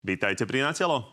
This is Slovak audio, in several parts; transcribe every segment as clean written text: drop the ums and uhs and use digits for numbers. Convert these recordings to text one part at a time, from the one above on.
Vítajte pri Na telo.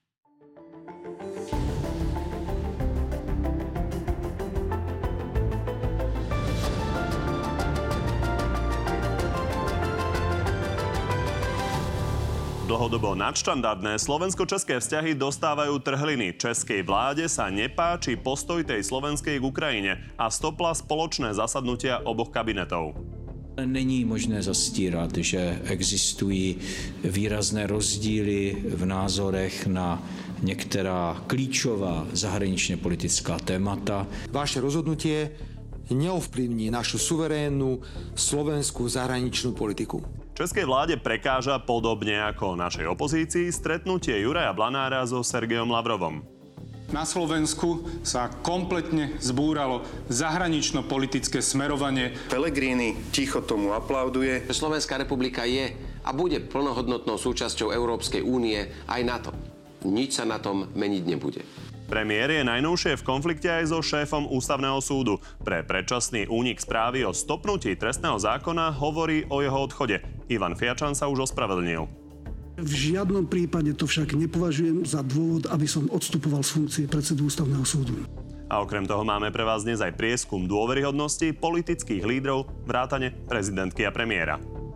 Dlhodobo nadštandardné slovensko-české vzťahy dostávajú trhliny. Českej vláde sa nepáči postoj tej slovenskej k Ukrajine a stopla spoločné zasadnutia oboch kabinetov. Není možné zastírat, že existují výrazné rozdíly v názorech na některá klíčová zahraničně politická témata. Vaše rozhodnutie neovplyvní našu suverénnu slovenskú zahraničnú politiku. Českej vláde prekáža podobne ako našej opozícii stretnutie Juraja Blanára so Sergejom Lavrovom. Na Slovensku sa kompletne zbúralo zahranično-politické smerovanie. Pellegrini ticho tomu aplauduje. Slovenská republika je a bude plnohodnotnou súčasťou Európskej únie aj NATO. Nič sa na tom meniť nebude. Premiér je najnovšie v konflikte aj so šéfom Ústavného súdu. Pre predčasný únik správy o stopnutí trestného zákona hovorí o jeho odchode. Ivan Fiačan sa už ospravedlnil. V žiadnom prípade to však nepovažujem za dôvod, aby som odstupoval z funkcie predsedu Ústavného súdu. A okrem toho máme pre vás dnes aj prieskum dôveryhodnosti politických lídrov, vrátane prezidentky a premiéra.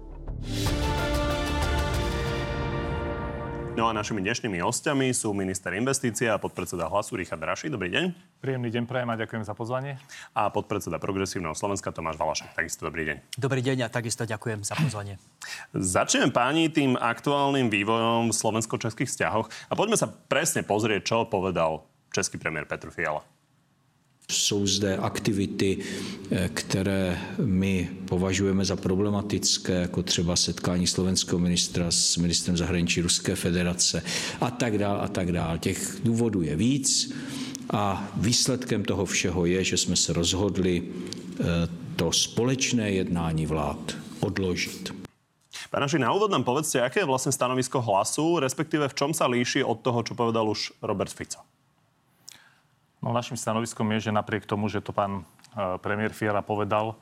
No a našimi dnešnými hostiami sú minister investície a podpredseda Hlasu Richard Raši. Dobrý deň. Príjemný deň prajem a ďakujem za pozvanie. A podpredseda Progresívneho Slovenska Tomáš Valašek. Takisto dobrý deň. Dobrý deň a takisto ďakujem za pozvanie. Začneme páni tým aktuálnym vývojom v slovensko-českých vzťahoch a poďme sa presne pozrieť, čo povedal český premiér Petr Fiala. Jsou zde aktivity, které my považujeme za problematické, jako třeba setkání slovenského ministra s ministrem zahraničí Ruské federace a tak dále. Těch důvodů je víc a výsledkem toho všeho je, že jsme se rozhodli to společné jednání vlád odložit. Pán Raši, na úvod nám povedzte, aké je vlastne stanovisko Hlasu, respektíve v čom sa líši od toho, čo povedal už Robert Fico? No, našim stanoviskom je, že napriek tomu, že to pán premiér Fiala povedal,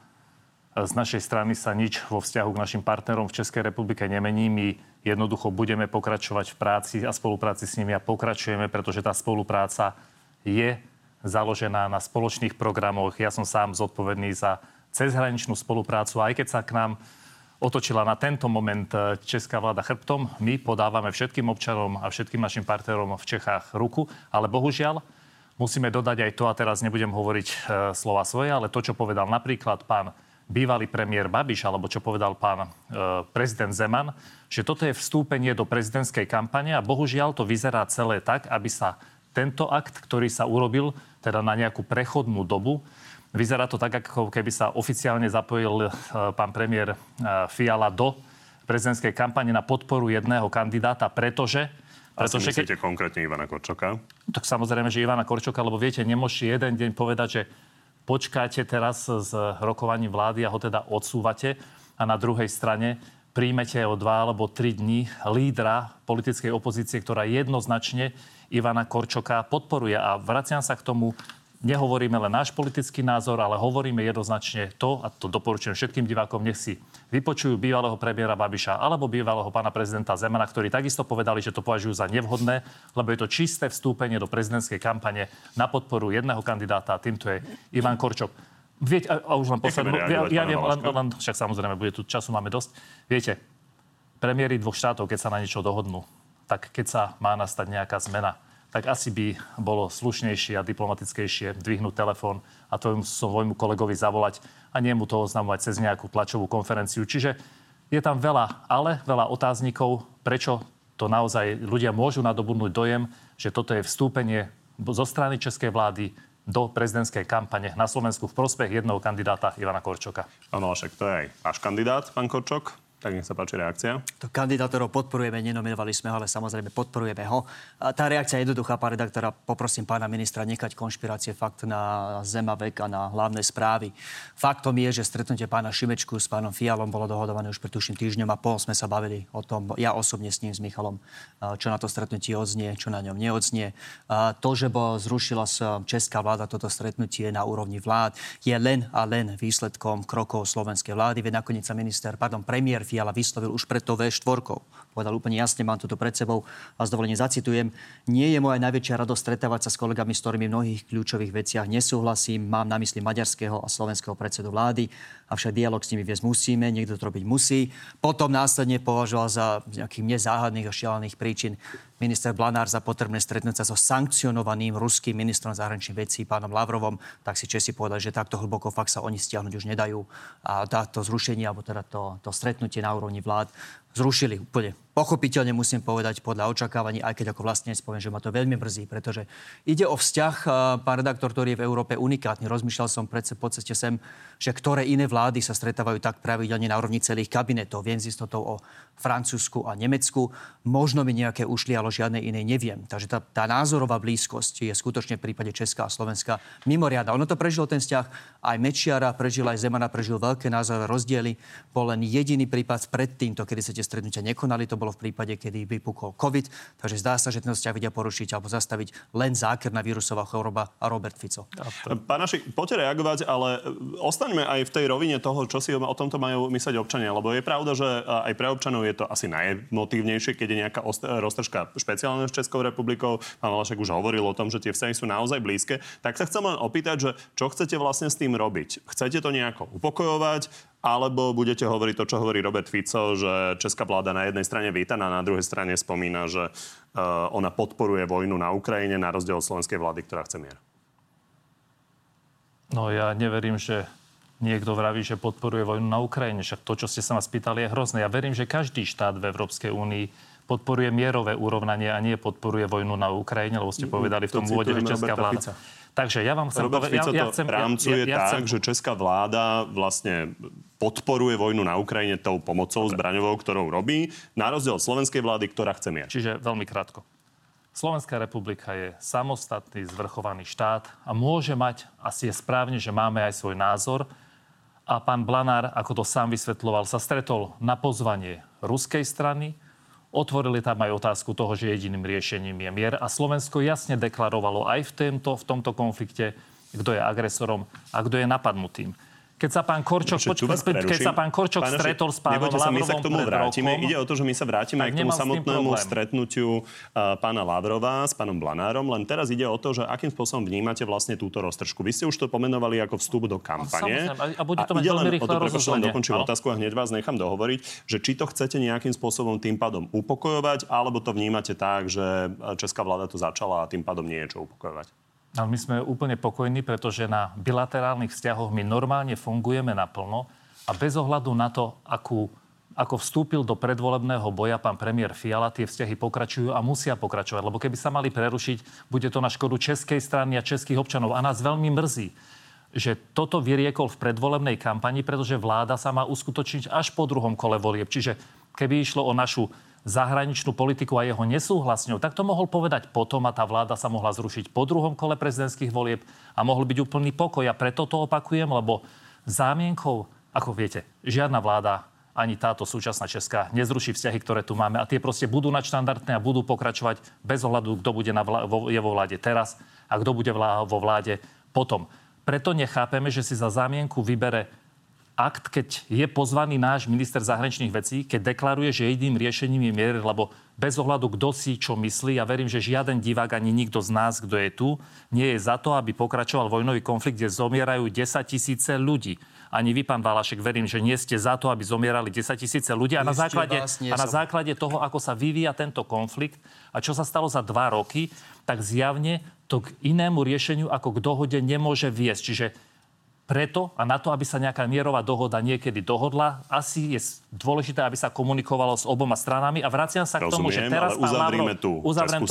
z našej strany sa nič vo vzťahu k našim partnerom v Českej republike nemení. My jednoducho budeme pokračovať v práci a spolupráci s nimi a pokračujeme, pretože tá spolupráca je založená na spoločných programoch. Ja som sám zodpovedný za cezhraničnú spoluprácu. Aj keď sa k nám otočila na tento moment česká vláda chrbtom, my podávame všetkým občanom a všetkým našim partnerom v Čechách ruku, ale bohužiaľ musíme dodať aj to, a teraz nebudem hovoriť slova svoje, ale to, čo povedal napríklad pán bývalý premiér Babiš, alebo čo povedal pán prezident Zeman, že toto je vstúpenie do prezidentskej kampane a bohužiaľ to vyzerá celé tak, aby sa tento akt, ktorý sa urobil teda na nejakú prechodnú dobu, vyzerá to tak, ako keby sa oficiálne zapojil pán premiér Fiala do prezidentskej kampane na podporu jedného kandidáta, pretože myslíte konkrétne Ivana Korčoka? Tak samozrejme, že Ivana Korčoka, lebo viete, nemôžete jeden deň povedať, že počkáte teraz s rokovaním vlády a ho teda odsúvate a na druhej strane príjmete o 2 alebo 3 dní lídra politickej opozície, ktorá jednoznačne Ivana Korčoka podporuje. A vraciam sa k tomu, nehovoríme len náš politický názor, ale hovoríme jednoznačne to, a to doporučujem všetkým divákom, nech si vypočujú bývalého premiéra Babiša alebo bývalého pána prezidenta Zemana, ktorí takisto povedali, že to považujú za nevhodné, lebo je to čisté vstúpenie do prezidentskej kampane na podporu jedného kandidáta, a týmto je Ivan Korčok. Viete, a už len poslednú, ja viem, len však samozrejme, bude tu času, máme dosť. Viete, premiéri dvoch štátov, keď sa na niečo dohodnú, tak keď sa má nastať nejaká zmena, tak asi by bolo slušnejšie a diplomatickejšie dvihnúť telefón a svojmu kolegovi zavolať a nie mu to oznamovať cez nejakú tlačovú konferenciu. Čiže je tam veľa otáznikov, prečo to naozaj ľudia môžu nadobudnúť dojem, že toto je vstúpenie zo strany českej vlády do prezidentskej kampane na Slovensku v prospech jedného kandidáta Ivana Korčoka. Pán Valašek, to je aj váš kandidát, pán Korčok. Tak nech sa páči reakcia. To kandidátorov podporujeme, nenominovali sme ho, ale samozrejme podporujeme ho. A tá reakcia je jednoduchá, pán redaktora. Poprosím pána ministra nechať konšpirácie fakt na Zemavek a na hlavné správy. Faktom je, že stretnutie pána Šimečku s pánom Fialom bolo dohodované už pred tuším týždňom a pol. Sme sa bavili o tom, ja osobne s ním, s Michalom, čo na to stretnutie odznie, čo na ňom neodznie. To, že zrušila česká vláda toto stretnutie na úrovni vlád, je len a len výsledkom krokov slovenskej vlády. Veď nakoniec sa premiér Fiala vyslovil už pred to V4. povedal úplne jasne, mám to tu pred sebou a s dovolením zacitujem. Nie je moja najväčšia radosť stretávať sa s kolegami, s ktorými v mnohých kľúčových veciach nesúhlasím. Mám na mysli maďarského a slovenského predsedu vlády, avšak dialog s nimi viesť musíme, niekto to robiť musí. Potom následne považoval za nejakých nezáhadných a šialených príčin minister Blanár za potrebné stretnúť sa so sankcionovaným ruským ministrom zahraničných vecí pánom Lavrovom, tak si Česi povedali, že takto hlboko fakt sa oni stiahnuť už nedajú a to zrušenie alebo teda to stretnutie na úrovni vlád zrušili úplne. Pochopiteľne musím povedať podľa očakávaní, aj keď ako vlastne poviem, že ma to veľmi mrzí, pretože ide o vzťah, pán redaktor, ktorý je v Európe unikátny. Rozmýšľal som po ceste sem, že ktoré iné vlády sa stretávajú tak pravidelne na úrovni celých kabinetov. Viem s istotou o Francúzsku a Nemecku. Možno mi nejaké ušli, ale žiadne iné neviem. Takže tá názorová blízkosť je skutočne v prípade Česka a Slovenska mimoriadna. Ono to prežilo ten vzťah aj Mečiara, prežil aj Zemana, prežil veľké názorové rozdiely. Bol len jediný prípad predtým, kedy sa tie stretnutia nekonali, to bolo v prípade, kedy vypukol COVID. Takže zdá sa, že ten vzťah vedia porušiť alebo zastaviť len zákerná vírusová choroba a Robert Fico. Pán Hašek, poďte reagovať, ale ostaňme aj v tej rovine toho, čo si o tomto majú mysleť občania, lebo je pravda, že aj pre občanov je to asi najemotívnejšie, keď je nejaká roztržka špeciálne s Českou republikou. Pán Valašek už hovoril o tom, že tie vzťahy sú naozaj blízke. Tak sa chcem len opýtať, že čo chcete vlastne s tým robiť? Chcete to nejako upokojovať? Alebo budete hovoriť to, čo hovorí Robert Fico, že česká vláda na jednej strane víta a na druhej strane spomína, že ona podporuje vojnu na Ukrajine na rozdiel od slovenskej vlády, ktorá chce mier? No ja neverím, že niekto vraví, že podporuje vojnu na Ukrajine. Však to, čo ste sa ma spýtali, je hrozné. Ja verím, že každý štát v Európskej únii podporuje mierové urovnanie a nie podporuje vojnu na Ukrajine, lebo ste povedali v tom úvode, že česká vláda. Takže ja vám chcem povedať... Robert Fico to rámcuje tak, že česká vláda vlastne podporuje vojnu na Ukrajine tou pomocou zbraňovou, ktorou robí, na rozdiel od slovenskej vlády, ktorá chce mier. Čiže veľmi krátko. Slovenská republika je samostatný, zvrchovaný štát a môže mať, asi je správne, že máme aj svoj názor. A pán Blanár, ako to sám vysvetľoval, sa stretol na pozvanie ruskej strany. Otvorili tam aj otázku toho, že jediným riešením je mier. A Slovensko jasne deklarovalo aj v tomto konflikte, kto je agresorom a kto je napadnutým. Keď sa pán Korčok stretol s pánom Lavrovom my sa k tomu vrátime. Ide o to, že my sa vrátime aj k tomu samotnému stretnutiu pána Lavrova s pánom Blanárom. Len teraz ide o to, že akým spôsobom vnímate vlastne túto roztržku. Vy ste už to pomenovali ako vstup do kampane. A bude to mať veľmi rýchle rozhodnutie. Dokončím otázku a hneď vás nechám dohovoriť, že či to chcete nejakým spôsobom tým pádom upokojovať, alebo to vnímate tak, že česká vláda to začala a tým pádom nie je čo upokojovať. Ale my sme úplne pokojní, pretože na bilaterálnych vzťahoch my normálne fungujeme naplno a bez ohľadu na to, ako vstúpil do predvolebného boja pán premiér Fiala, tie vzťahy pokračujú a musia pokračovať. Lebo keby sa mali prerušiť, bude to na škodu českej strany a českých občanov. A nás veľmi mrzí, že toto vyriekol v predvolebnej kampani, pretože vláda sa má uskutočniť až po druhom kole volieb. Čiže keby išlo o našu zahraničnú politiku a jeho nesúhlas s ňou, tak to mohol povedať potom a tá vláda sa mohla zrušiť po druhom kole prezidentských volieb a mohol byť úplný pokoj. A preto to opakujem, lebo zámienkou, ako viete, žiadna vláda, ani táto súčasná česká, nezruší vzťahy, ktoré tu máme a tie proste budú nadštandardné a budú pokračovať bez ohľadu, kto bude je vo vláde teraz a kto bude vo vláde potom. Preto nechápeme, že si za zámienku vybere akt, keď je pozvaný náš minister zahraničných vecí, keď deklaruje, že jediným riešením je mier, lebo bez ohľadu, kto si čo myslí, ja verím, že žiaden divák ani nikto z nás, kto je tu, nie je za to, aby pokračoval vojnový konflikt, kde zomierajú 10 000 ľudí. Ani vy, pán Valašek, verím, že nie ste za to, aby zomierali 10 000 ľudí. A na základe toho, ako sa vyvíja tento konflikt a čo sa stalo za 2 roky, tak zjavne to k inému riešeniu ako k dohode nemôže viesť. Čiže preto a na to, aby sa nejaká mierová dohoda niekedy dohodla, asi je dôležité, aby sa komunikovalo s oboma stranami. A vraciam sa k tomu, že teraz pán Lavrov, uzavriem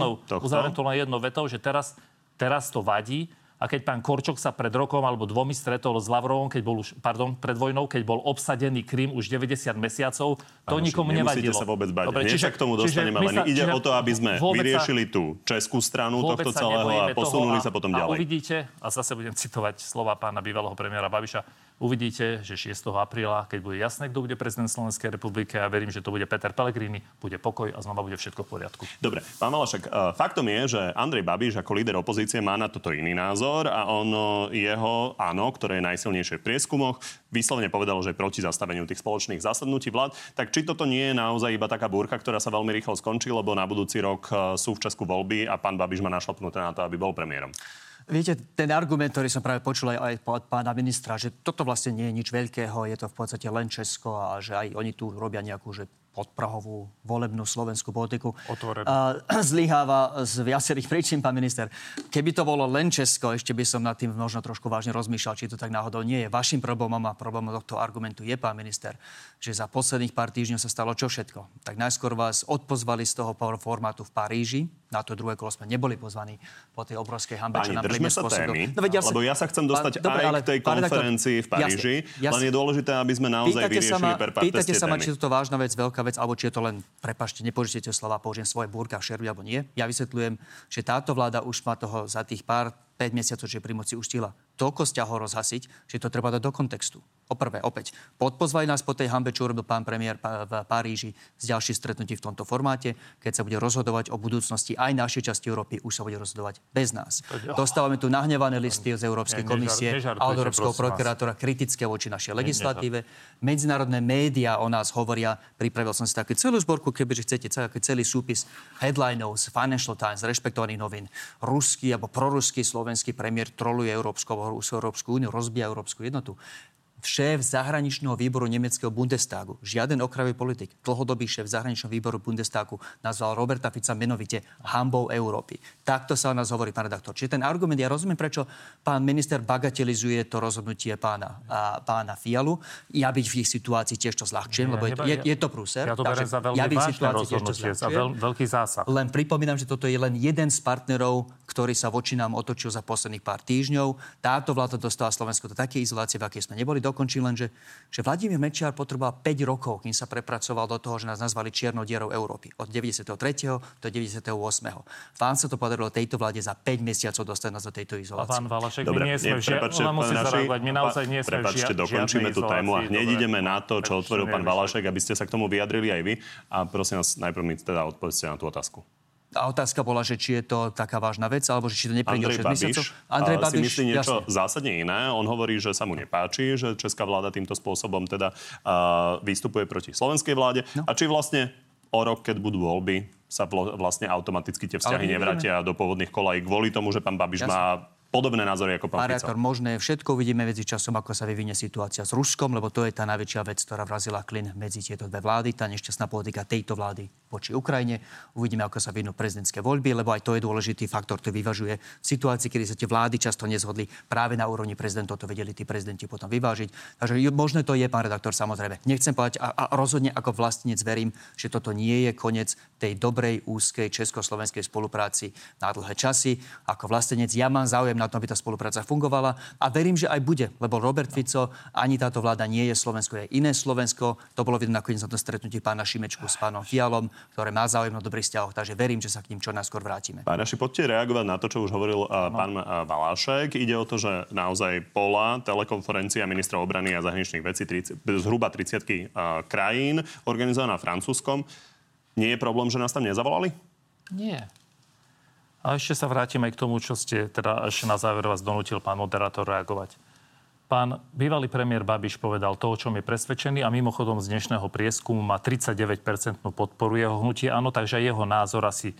to len jednou vetou, že teraz to vadí. A keď pán Korčok sa pred rokom alebo 2 stretol s Lavrovom, pred vojnou, keď bol obsadený Krym už 90 mesiacov, to nikomu nevadilo. Nemusíte sa vôbec bať. Hneď sa k tomu dostaneme, len ide o to, aby sme vyriešili tú českú stranu tohto celého a posunuli sa potom ďalej. A uvidíte, a zase budem citovať slova pána bývalého premiéra Babiša, Uvidíte, že 6. apríla, keď bude jasné, kto bude prezident Slovenskej republiky, a verím, že to bude Peter Pellegrini, bude pokoj a znova bude všetko v poriadku. Dobre, pán Valašek, faktom je, že Andrej Babiš ako líder opozície má na toto iný názor a jeho áno, ktoré je najsilnejšie v prieskumoch, vyslovene povedal, že je proti zastaveniu tých spoločných zasadnutí vlád. Tak či toto nie je naozaj iba taká búrka, ktorá sa veľmi rýchlo skončí, lebo na budúci rok sú v Česku voľby a pán Babiš má našlapnuté na to, aby bol premiérom? Viete, ten argument, ktorý som práve počul aj od pána ministra, že toto vlastne nie je nič veľkého, je to v podstate len Česko a že aj oni tu robia nejakú podprahovú volebnú slovenskú politiku. Zlyháva z viacerých príčin, pán minister. Keby to bolo len Česko, ešte by som nad tým možno trošku vážne rozmýšľal, či to tak náhodou nie je. Vašim problémom a problémom tohto argumentu je, pán minister, že za posledných pár týždňov sa stalo čo všetko. Tak najskôr vás odpozvali z toho formátu v Paríži. Na to druhé kolo sme neboli pozvaní po tej obrovskej hanbe, čo nám príjme spôsobil. Lebo ja sa chcem dostať aj k tej konferencii v Paríži. Len je dôležité, aby sme naozaj vyriešili per partes tie témy. Pýtate sa ma, či je to vážna vec, veľká vec, alebo či je to len, prepáčte, nepoužite slova, použijem svoje búrka v šervi, alebo nie. Ja vysvetľujem, že táto vláda už má toho za tých 5 mesiacov, že pri moci už stihla toľko vzťahov rozhasiť, že to treba dať do kontextu. Poprvé, opäť, podpozvali nás po tej hanbe, čo urobil pán premiér v Paríži z ďalších stretnutí v tomto formáte, keď sa bude rozhodovať o budúcnosti aj našej časti Európy, už sa bude rozhodovať bez nás. Dostávame tu nahnevané listy z Európskej komisie a od Európskeho prokurátora kritické voči našej legislatíve. Medzinárodné médiá o nás hovoria, pripravil som si takú celú zborku, kebyže chcete, celý súpis headlinov z Financial Times, rešpektovaných novín. Ruský alebo proruský slovenský premiér troluje Európsku úniu, rozbíja európsku jednotu. Šéf zahraničného výboru nemeckého Bundestagu, žiaden okrajový politik, dlhodobý šéf zahraničného výboru Bundestagu nazval Roberta Fica menovite hanbou Európy. Takto sa o nás hovorí, pán redaktor. Čiže ten argument, ja rozumiem, prečo pán minister bagatelizuje to rozhodnutie pána Fialu. Ja byť v ich situácii tiež to zľahčujem, lebo je to prúser. Ja to beriem za veľmi vážne rozhodnutie, za veľký zásah. Len pripomínam, že toto je len jeden z partnerov, ktorý sa voči nám otočil za posledných pár týždňov. Táto vláda dostala Slovensko do takej izolácie, v akej sme neboli. Dokončím len, že Vladimír Mečiar potreboval 5 rokov, kým sa prepracoval do toho, že nás nazvali čiernou dierou Európy. Od 93. do 98. Vám sa to podarilo tejto vláde za 5 mesiacov dostať nás do tejto izolácie. Pán Valašek, my nie sme my naozaj nie sme Prepáčte, dokončíme tú tému a hneď ideme na to, čo otvoril pán Valašek, aby ste sa k tomu vyjadrili aj vy. A prosím vás, najprv mi teda odpovedzte na tú otázku. A otázka bola, že či je to taká vážna vec, alebo že či to neprejde o 6 mesiacov. Andrej Babiš si myslí niečo zásadne iné. On hovorí, že sa mu nepáči, že česká vláda týmto spôsobom teda vystupuje proti slovenskej vláde. No. A či vlastne o rok, keď budú voľby, sa vlastne automaticky tie vzťahy nevrátia do pôvodných kolají kvôli tomu, že pán Babiš má podobné názory ako pán Fico. Možné všetko uvidíme medzi časom, ako sa vyvinie situácia s Ruskom, lebo to je tá najväčšia vec, ktorá vrazila klin medzi tieto dve vlády, tá nešťastná politika tejto vlády voči Ukrajine. Uvidíme, ako sa vyvinú prezidentské voľby, lebo aj to je dôležitý faktor, ktorý vyvažuje v situácii, kedy sa tie vlády často nezhodli práve na úrovni prezidentov, to vedeli tí prezidenti potom vyvážiť. Takže možné to je, pán redaktor, samozrejme. Nechcem povedať a rozhodne ako vlastníc verím, že toto nie je koniec tej dobrej, úzkej československej spolupráci na dlhé časy. Ako vlastníc ja mám záujem na to, aby tá spolupráca fungovala a verím, že aj bude, lebo Robert Fico ani táto vláda nie je Slovensko, je iné Slovensko. To bolo vidno nakoniec na to stretnutí pána Šimečku s pánom Fialom, ktoré má záujem na dobrých vzťahoch, takže verím, že sa k ním čo najskôr vrátime. Pán Raši, poďte reagovať na to, čo už hovoril pán Valášek. Ide o to, že naozaj bola telekonferencia ministra obrany a zahraničných vecí zhruba 30 krajín organizovaná Francúzskom. Nie je problém, že nás tam nezavolali? Nie. A ešte sa vrátim aj k tomu, čo ste teda až na záver vás donútil pán moderátor reagovať. Pán bývalý premiér Babiš povedal to, o čom je presvedčený a mimochodom z dnešného prieskumu má 39% podporu jeho hnutie. Áno, takže jeho názor asi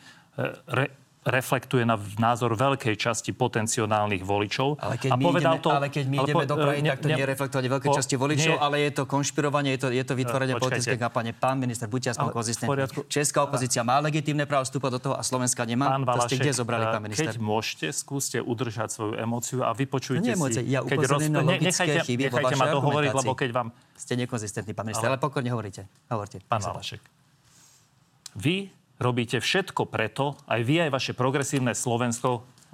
reflektuje na názor veľkej časti potenciálnych voličov. Ale keď my ideme do Prahy, tak to nie je reflektovanie veľkej časti voličov, ale je to konšpirovanie, je to vytvorenie politickej kampane. Pán minister, buďte aspoň konzistentní. Česká opozícia má legitímne právo vstúpať do toho a Slovenská nemá. Pán Valašek, kde zobrali, pán minister? Keď môžete, skúste udržať svoju emóciu a vypočujte si. Ja upozorním na logické chyby vo vašej ma dohovoriť, lebo keď vám... Ste nekonzistentní, pán minister, ale pokojne hovoríte. Pán Valašek, vy robíte všetko preto, aj vy, aj vaše progresívne Slovensko,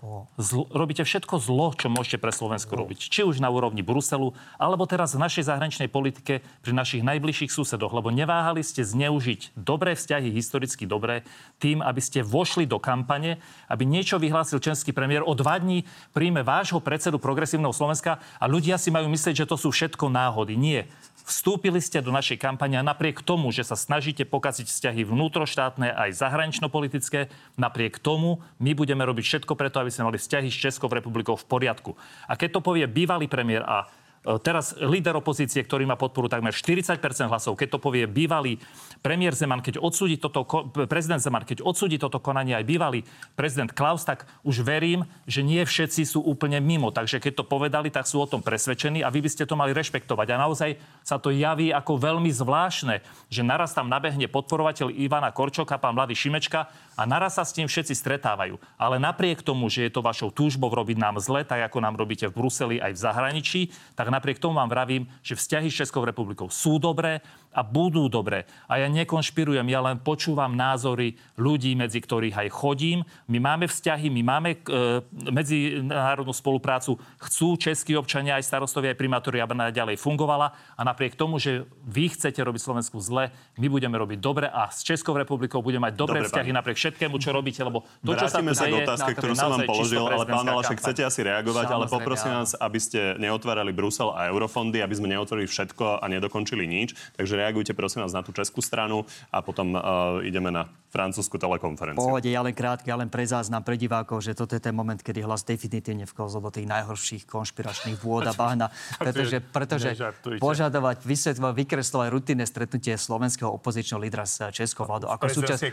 Robíte všetko zlo, čo môžete pre Slovensko robiť. Či už na úrovni Bruselu, alebo teraz v našej zahraničnej politike pri našich najbližších susedoch. Lebo neváhali ste zneužiť dobré vzťahy, historicky dobré, tým, aby ste vošli do kampane, aby niečo vyhlásil český premiér. O 2 dní príjme vášho predsedu Progresívneho Slovenska a ľudia si majú myslieť, že to sú všetko náhody. Nie. Vstúpili ste do našej kampane a napriek tomu, že sa snažíte pokaziť vzťahy vnútroštátne aj zahranično-politické, napriek tomu my budeme robiť všetko preto, aby sme mali vzťahy s Českou republikou v poriadku. A keď to povie bývalý premiér a teraz líder opozície, ktorý má podporu takmer 40% hlasov, keď to povie bývalý premiér Zeman, prezident Zeman, keď odsúdi toto konanie aj bývalý prezident Klaus, tak už verím, že nie všetci sú úplne mimo. Takže keď to povedali, tak sú o tom presvedčení a vy by ste to mali rešpektovať. A naozaj sa to javí ako veľmi zvláštne, že naraz tam nabehne podporovateľ Ivana Korčoka, pán Mladý Šimečka, a naraz sa s tým všetci stretávajú. Ale napriek tomu, že je to vašou túžbou robiť nám zle, tak ako nám robíte v Bruseli aj v zahraničí, tak napriek tomu vám vravím, že vzťahy s Českou republikou sú dobré a budú dobré. A ja nekonšpirujem, ja len počúvam názory ľudí, medzi ktorých aj chodím. My máme vzťahy, my máme medzinárodnú spoluprácu. Chcú českí občania, aj starostovia, aj primátori, aby naďalej fungovala. A napriek tomu, že vy chcete robiť Slovensku zle, my budeme robiť dobre a s Českou republikou budeme mať dobré vzťahy napriek všetkému, čo robíte, lebo to, čo sa tu deje, k otázke, ktorú som vám položil, ale pán Valašek, chcete asi reagovať, ale poprosím vás, aby ste neotvárali Brusel a eurofondy, aby sme neotvorili všetko a nedokončili nič. Takže reagujte prosím vás na tú českú stranu a potom ideme na francúzsku telekonferenciu. Pohode, ja len krátke, ja len pre záznam, pre divákov, že toto je ten moment, kedy Hlas definitívne vklzol do tých najhorších konšpiračných vôd a bahna. Pretože požadovať, vysvetľovať, vykreslovať rutinné stretnutie slovenského opozičného lídra s českou vládou ako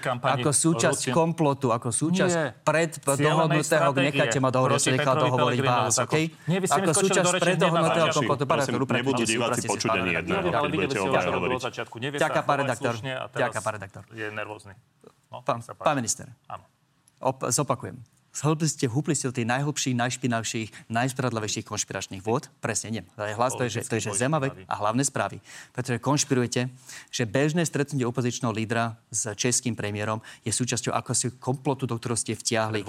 súčasť komplotu, ako súčasť preddohodnutého, nechajte ma dohovoriť, ja nechal dohovoriť vás, okej? Ako súčasť preddohodnutého komplotu. Nebudú diváci počuť ani jedného, keď budete obaja hovoriť. Ďakujem, pán redaktor. Je nervózny. Pán minister, zopakujem. Húpli ste do tých najhlbších, najšpinavších, najspravodlivejších konšpiračných vôd? Presne, nie. Hlas to je, že Zemavek a hlavné správy. Pretože konšpirujete, že bežné stretnutie opozičného lídra s českým premiérom je súčasťou akosi komplotu, do ktorého ste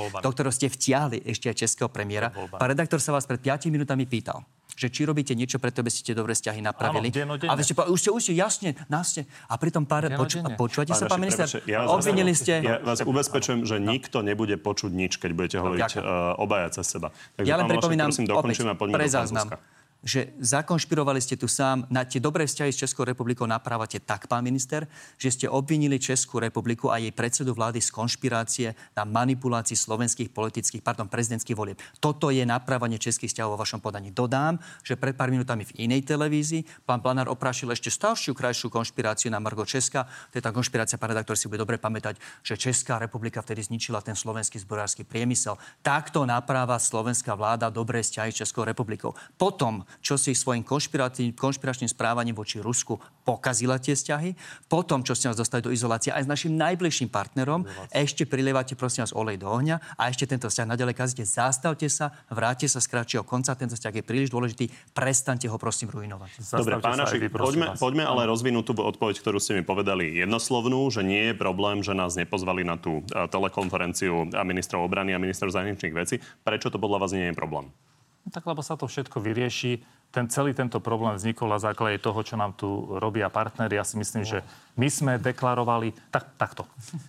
vtiahli ešte aj českého premiéra. Pán redaktor sa vás pred 5 minútami pýtal, že či robíte niečo preto, aby ste dobré vzťahy napravili. A vy ste povedali, už ste jasne, a pritom počúvate sa, pán minister? Obvinili ste... Ja vás ubezpečujem, že nikto nebude počuť nič, keď budete hovoriť obaja cez seba. Takže ja len pripomínam, dokončím a poďme do Francúzska. Že zakonšpirovali ste tu sám, na tie dobré vzťahy s Českou republikou naprávate tak, pán minister, že ste obvinili Českú republiku a jej predsedu vlády z konšpirácie na manipulácii slovenských prezidentských volieb. Toto je naprávanie českých vzťahov vo vašom podaní. Dodám, že pred pár minútami v inej televízii pán Blanár oprášil ešte staršiu, krajšiu konšpiráciu na margo Česka. To je tá konšpirácia, pán redaktor si bude dobre pamätať, že Česká republika vtedy zničila ten slovenský zbrojársky priemysel. Takto napráva slovenská vláda dobré vzťahy s Českou republikou. Potom čo si svojím konšpiračným správaním voči Rusku pokazila tie vzťahy. Potom, čo ste nás dostali do izolácie aj s našim najbližším partnerom, ešte prilievate, prosím vás, olej do ohňa a ešte tento vzťah naďalej kazíte. Zastavte sa, vráťte sa z kratšieho konca. Tento vzťah je príliš dôležitý. Prestaňte ho, prosím, ruinovať. Dobre, pán Hašik, poďme ale rozvinúť tú odpoveď, ktorú ste mi povedali jednoslovnú, že nie je problém, že nás nepozvali na tú telekonferenciu a ministrov obrany a ministrov zahraničných vecí. Prečo to podľa vás nie je problém? Tak lebo sa to všetko vyrieši. Celý tento problém vznikol na základe toho, čo nám tu robia partneri. Ja si myslím, že my sme deklarovali... Takto.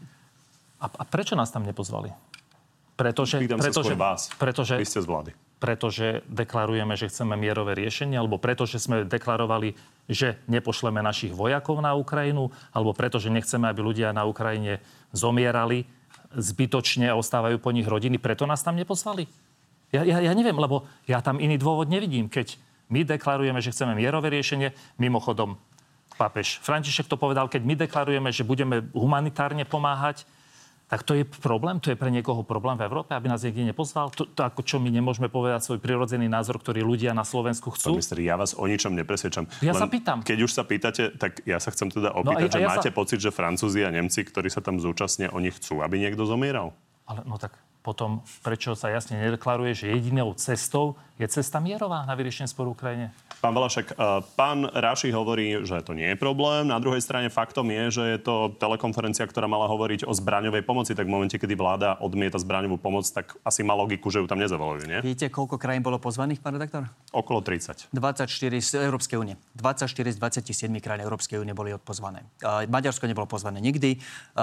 A prečo nás tam nepozvali? Pretože Vy ste z vlády. Pretože deklarujeme, že chceme mierové riešenie, alebo pretože sme deklarovali, že nepošleme našich vojakov na Ukrajinu, alebo pretože nechceme, aby ľudia na Ukrajine zomierali zbytočne a ostávajú po nich rodiny. Preto nás tam nepozvali? Ja neviem, lebo ja tam iný dôvod nevidím. Keď my deklarujeme, že chceme mierové riešenie, mimochodom pápež František to povedal, keď my deklarujeme, že budeme humanitárne pomáhať, tak to je problém? To je pre niekoho problém v Európe, aby nás niekde nepozval? To ako čo my nemôžeme povedať svoj prirodzený názor, ktorý ľudia na Slovensku chcú? Pán minister, ja vás o ničom nepresvedčam. Sa pýtam. Keď už sa pýtate, tak ja sa chcem teda opýtať, máte pocit, že Francúzi a Nemci, ktorí sa tam zúčastnia, oni chcú, aby niekto zomieral? Ale tak potom prečo sa jasne nedeklaruje, že jedinou cestou je cesta mierová na vyriešenie sporu Ukrajine? Pán Valašek, pán Raši hovorí, že to nie je problém. Na druhej strane faktom je, že je to telekonferencia, ktorá mala hovoriť o zbraňovej pomoci. Tak v momente, kedy vláda odmieta zbraňovú pomoc, tak asi má logiku, že ju tam nezavolujú, nie? Viete, koľko krajín bolo pozvaných, pán redaktor? Okolo 30. 24 z Európskej únie. 24 z 27 krajín Európskej únie boli odpozvané. Maďarsko nebolo pozvané nikdy.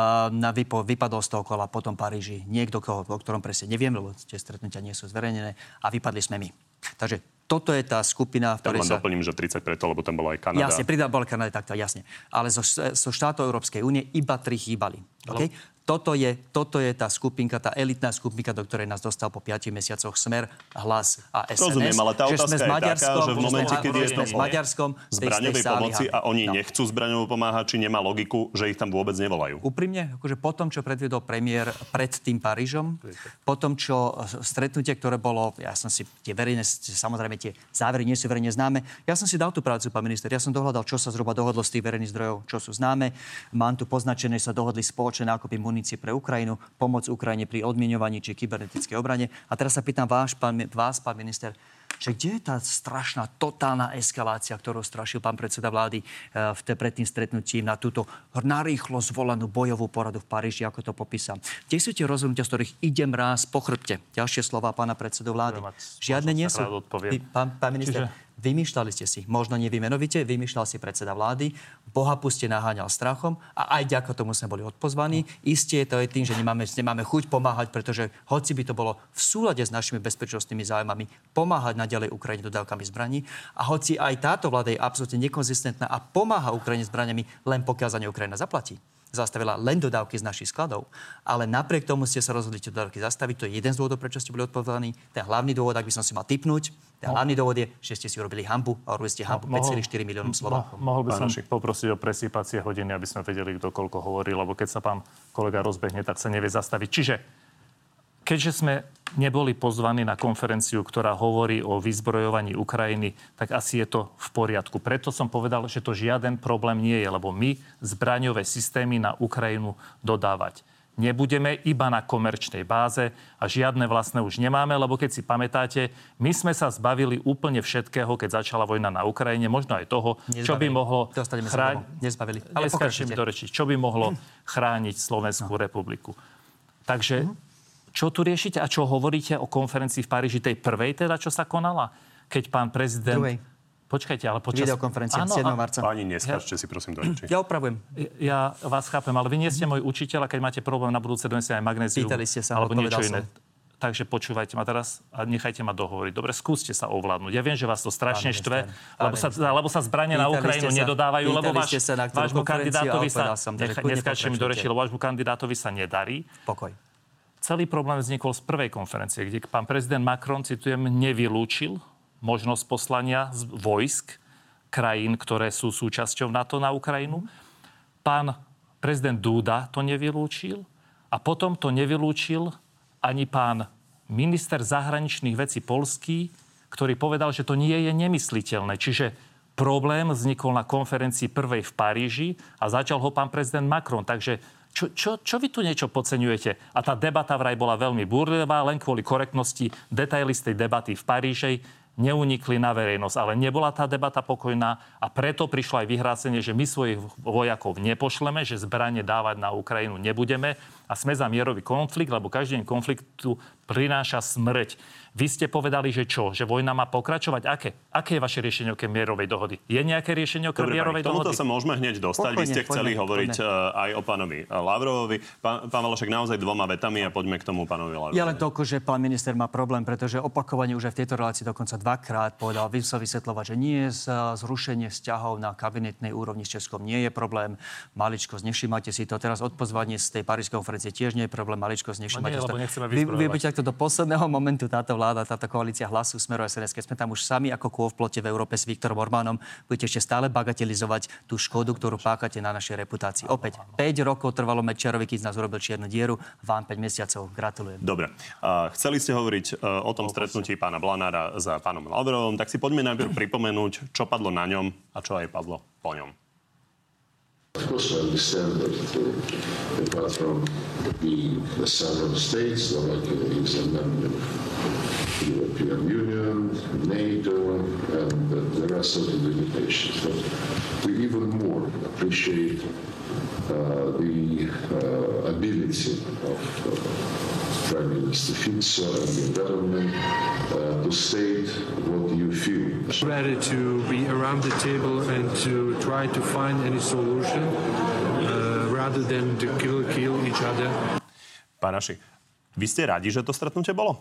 Vypadol z toho kola potom Paríži niekto, o ktorom presne neviem, lebo tie stretnutia nie sú zverejnené, a vypadli sme my. Takže toto je tá skupina, v ktorej sa... doplním, že 30 preto, lebo tam bola aj Kanada. Jasne, bola Kanada, takto, jasne. Ale zo štátov Európskej únie iba 3 chýbali. Okay? Toto je tá skupinka, tá elitná skupinka, do ktorej nás dostal po 5 mesiacoch Smer, Hlas a SNS. Rozumiem, ale tá otázka je taká, že v momente, keď je to zbraňovej pomoci a oni nechcú zbraňovo pomáhať, či nemá logiku, že ich tam vôbec nevolajú. Úprimne, akože potom, čo predviedol premiér pred tým Parížom, potom, čo stretnutie, ktoré bolo, ja som si tie verejné, samozrejme tie závery nie sú verejne známe, ja som si dal tú prácu, pán minister, ja som dohľadal, čo sa zhruba dohodlo z tých verejných zdrojov, čo sú známe. Mám tu poznačené, sa dohodli spoločné nákupy munície pre Ukrajinu, pomoc Ukrajine pri odmiňovaní či kybernetickej obrane. A teraz sa pýtam vás, pán minister, že kde je tá strašná, totálna eskalácia, ktorú strašil pán predseda vlády pred tým stretnutím na túto narýchlo zvolenú bojovú poradu v Paríži, ako to popísam. Kde sú tie rozhodnutia, z ktorých idem raz po chrbte? Ďalšie slova pána predsedu vlády. Žiadne nie sú. Pán minister, vymýšľali ste si, možno nevymenovite, vymýšľal si predseda vlády, Boha puste naháňal strachom a aj ďako tomu sme boli odpozvaní. Isté to je tým, že nemáme chuť pomáhať, pretože hoci by to bolo v súlade s našimi bezpečnostnými záujmami pomáhať naďalej Ukrajine dodávkami zbraní a hoci aj táto vláda je absolútne nekonzistentná a pomáha Ukrajine zbraniami len pokiaľ za ne Ukrajina zaplatí. Zastavila len dodávky z našich skladov, ale napriek tomu ste sa rozhodli tie dodávky zastaviť. To je jeden z dôvodov, prečo ste boli odpovedaní. Ten hlavný dôvod, ak by som si mal tipnúť, hlavný dôvod je, že ste si urobili hanbu a urobili ste hanbu 5,4 miliónov Slovákov. Mohol by som poprosiť o presýpacie hodiny, aby sme vedeli, kto koľko hovorí, lebo keď sa pán kolega rozbehne, tak sa nevie zastaviť. Čiže keďže sme neboli pozvaní na konferenciu, ktorá hovorí o vyzbrojovaní Ukrajiny, tak asi je to v poriadku. Preto som povedal, že to žiaden problém nie je, lebo my zbraňové systémy na Ukrajinu dodávať nebudeme, iba na komerčnej báze a žiadne vlastné už nemáme, lebo keď si pamätáte, my sme sa zbavili úplne všetkého, keď začala vojna na Ukrajine, možno aj toho, čo by mohlo čo by mohlo chrániť Slovenskú republiku. Takže čo tu riešite a čo hovoríte o konferencii v Paríži, tej prvej teda, čo sa konala? Keď pán prezident... Druhej. Počkajte, ale počas... Videokonferencia 7. marca. Páni, neskáčte si prosím do reči. Ja opravujem. Ja vás chápem, ale vy nie ste môj učiteľ a keď máte problém na budúce donesie aj magnézium. Pýtali ste sa, alebo niečo iné. Takže počúvajte ma teraz a nechajte ma dohovoriť. Dobre, skúste sa ovládnuť. Ja viem, že vás to strašne štve, lebo sa zbrane na Ukrajinu nedodávajú, lebo vášmu kandidátovi sa... Neskáčte mi do reči, lebo vášmu kandidátovi sa nedarí. Pokoj. Celý problém vznikol z prvej konferencie, kde pán prezident Macron, citujem, nevylúčil možnosť poslania vojsk krajín, ktoré sú súčasťou NATO na Ukrajinu. Pán prezident Duda to nevylúčil a potom to nevylúčil ani pán minister zahraničných vecí poľský, ktorý povedal, že to nie je nemysliteľné. Čiže problém vznikol na konferencii prvej v Paríži a začal ho pán prezident Macron. Takže čo vy tu niečo podceňujete? A tá debata vraj bola veľmi búrlivá, len kvôli korektnosti detaily z tej debaty v Paríži neunikli na verejnosť. Ale nebola tá debata pokojná a preto prišlo aj vyhlásenie, že my svojich vojakov nepošleme, že zbrane dávať na Ukrajinu nebudeme a sme za mierový konflikt, lebo každý deň konfliktu prináša smrť. Vy ste povedali, že čo? Že vojna má pokračovať? Aké je vaše riešenie okrem mierovej dohody? Je nejaké riešenie okrem mierovej dohody? Tomuto sa môžeme hneď dostať. Vy ste chceli hovoriť aj o pánovi Lavrovovi. Pán Valašek, naozaj 2 vetami a poďme k tomu pánovi Lavrovovi. Ja len toľko, že pán minister má problém, pretože opakovane už aj v tejto relácii dokonca 2-krát povedal, vysvetľovať, že nie zrušenie vzťahov na kabinetnej úrovni s Českom nie je problém. Maličkosť, nevšímate si to. Teraz odpozvanie z tej parížskej konferencie tiež nie je problém. Maličkosť, nevšímate si to. Vy budete takto do posledného momentu táto vláda, táto koalícia Hlasu, Smeru a SNS, keď sme tam už sami ako kôl v plote v Európe s Viktorom Orbánom, budete ešte stále bagatelizovať tú škodu, ktorú páchate na našej reputácii. Opäť 5 rokov trvalo Mečiarovi, keď z nás urobil čiernu dieru, vám 5 mesiacov. Gratulujem. Dobre. Chceli ste hovoriť o tom stretnutí pána Blanára s pánom Lavrovom, tak si poďme najprv pripomenúť, čo padlo na ňom a čo aj padlo po ňom. Of course, I understand that apart from being the sovereign state, Slovakia is a member of the European Union, NATO, and there are certain limitations. But we even more appreciate the ability of Prime Minister Fico and the government to state what you feel. Ready to be around the table and to try to find any solution rather than to kill each other. Pán Raši, vy ste radi, že to stretnutie bolo?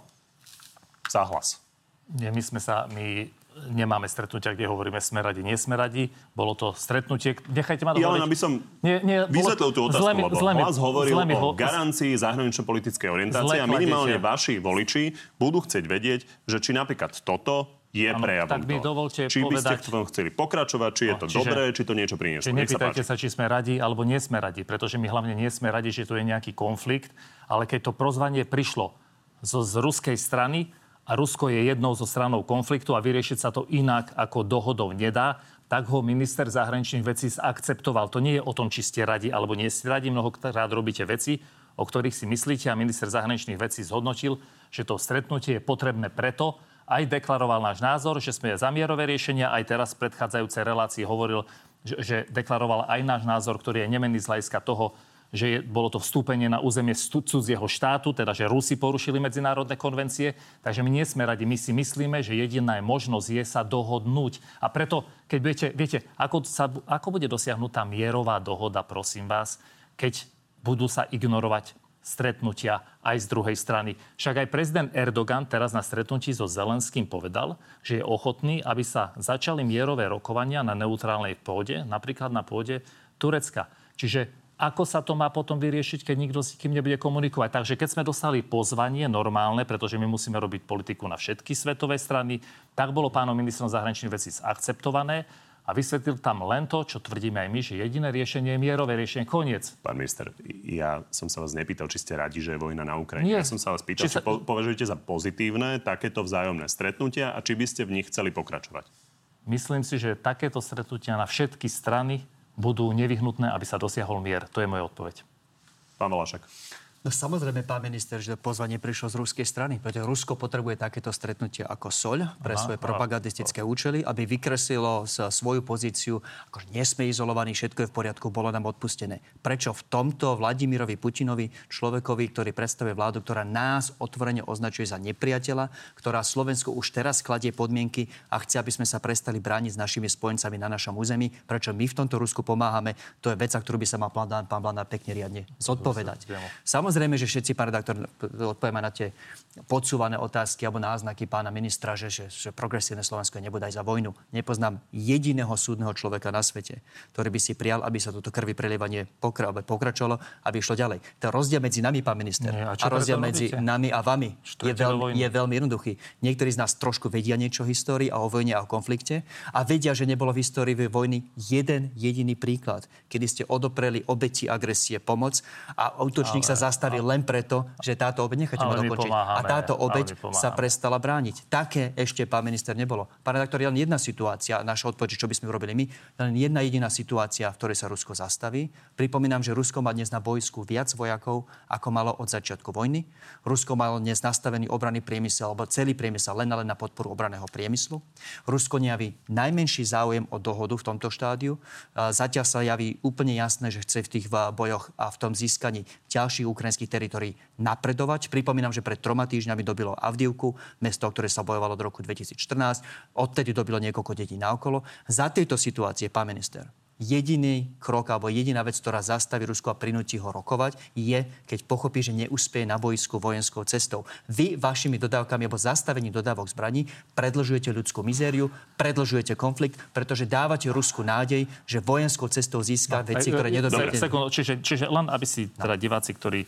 Záhlas. Nie, my nemáme stretnutia, kde hovoríme sme radi, nie sme radi. Bolo to stretnutie, nechajte ma dohovoriť. Ja len aby som vysvetlil tú otázku, lebo Hlas hovoril o garancii zahranično-politickej orientácie a minimálne vaši voliči budú chcieť vedieť, že či napríklad toto je prejavom tak mi dovolte či by ste povedať, v tom chceli pokračovať, či je to dobré, či to niečo prinieslo. Nepýtajte sa, či sme radi, alebo nie sme radi, pretože my hlavne nie sme radi, že tu je nejaký konflikt, ale keď to prozvanie prišlo z ruskej strany, a Rusko je jednou zo stranou konfliktu a vyriešiť sa to inak ako dohodou nedá, tak ho minister zahraničných vecí akceptoval. To nie je o tom, či ste radi alebo nie ste radi. Mnohokrát robíte veci, o ktorých si myslíte a minister zahraničných vecí zhodnotil, že to stretnutie je potrebné preto, aj deklaroval náš názor, že sme za mierové riešenia, aj teraz v predchádzajúcej relácii hovoril, že deklaroval aj náš názor, ktorý je nemenný z hľadiska toho, že bolo to vstúpenie na územie cudzieho štátu, teda že Rusi porušili medzinárodné konvencie. Takže my nie sme radi. My si myslíme, že jediná možnosť je sa dohodnúť. A preto, keď viete, ako bude dosiahnutá mierová dohoda, prosím vás, keď budú sa ignorovať stretnutia aj z druhej strany. Však aj prezident Erdogan teraz na stretnutí so Zelenským povedal, že je ochotný, aby sa začali mierové rokovania na neutrálnej pôde, napríklad na pôde Turecka. Čiže ako sa to má potom vyriešiť, keď nikto s kým nebude komunikovať. Takže keď sme dostali pozvanie normálne, pretože my musíme robiť politiku na všetky svetové strany, tak bolo pánom ministrom zahraničných vecí akceptované a vysvetlil tam len to, čo tvrdíme aj my, že jediné riešenie je mierové riešenie. Koniec. Pán minister, ja som sa vás nepýtal, či ste radi, že je vojna na Ukrajine. Ja som sa vás pýtal, či považujete za pozitívne takéto vzájomné stretnutia a či by ste v nich chceli pokračovať. Myslím si, že takéto stretnutia na všetky strany budú nevyhnutné, aby sa dosiahol mier. To je moja odpoveď. Pán Valašek. No samozrejme, pán minister, že pozvanie prišlo z ruskej strany, pretože Rusko potrebuje takéto stretnutie ako soľ pre svoje propagandistické účely, aby vykreslilo svoju pozíciu, akože nie sme izolovaní, všetko je v poriadku, bolo nám odpustené. Prečo v tomto Vladimirovi Putinovi, človekovi, ktorý predstavuje vládu, ktorá nás otvorene označuje za nepriateľa, ktorá Slovensku už teraz kladie podmienky a chce, aby sme sa prestali brániť s našimi spojencami na našom území, prečo my v tomto Rusku pomáhame, to je vec, ktorú by sa mal pán Blanár pekne riadne zodpovedať. Samozrejme, že všetci, pán redaktor, odpovieme na tie podsúvané otázky alebo náznaky pána ministra, že progresívne Slovensko nebude aj za vojnu. Nepoznám jediného súdneho človeka na svete, ktorý by si prijal, aby sa toto krvi prelievanie pokračovalo, aby išlo ďalej. Ten rozdiel medzi nami, pán minister, a rozdiel medzi nami a vami je veľmi jednoduchý. Niektorí z nás trošku vedia niečo o histórii a o vojne a o konflikte a vedia, že nebolo v histórii vojny jeden jediný príklad, kedy ste odopreli obeti agresie pomoc a útočník sa zastavil len preto, že táto obeť, necháte ma dokončiť, a táto obeť sa prestala brániť. Také ešte, pán minister, nebolo. Pán redaktor, len jedna situácia, naša odpoveď, čo by sme urobili my, len jedna jediná situácia, v ktorej sa Rusko zastaví. Pripomínam, že Rusko má dnes na bojsku viac vojakov, ako malo od začiatku vojny. Rusko malo dnes nastavený obranný priemysel, alebo celý priemysel len na podporu obranného priemyslu. Rusko nejaví najmenší záujem o dohodu v tomto štádiu. Zatiaľ sa javí úplne jasné, že chce v tých bojoch a v tom získaní ďalších ukrajinských teritórií napredovať. Pripomínam, že pred 3 týždňami dobilo Avdivku, mesto, ktoré sa bojovalo od roku 2014. Odtedy dobilo niekoľko detí naokolo. Za tejto situácie, pán minister, jediný krok alebo jediná vec, ktorá zastaví Rusko a prinúti ho rokovať, je, keď pochopí, že neúspeje na boisku vojenskou cestou. Vy vašimi dodávkami alebo zastavením dodávok zbraní predĺžujete ľudskú mizériu, predĺžujete konflikt, pretože dávate Rusku nádej, že vojenskou cestou získa veci, ktoré nedobíte. Čiže len aby si teda diváci, ktorí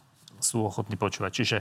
sú ochotní počúvať. Čiže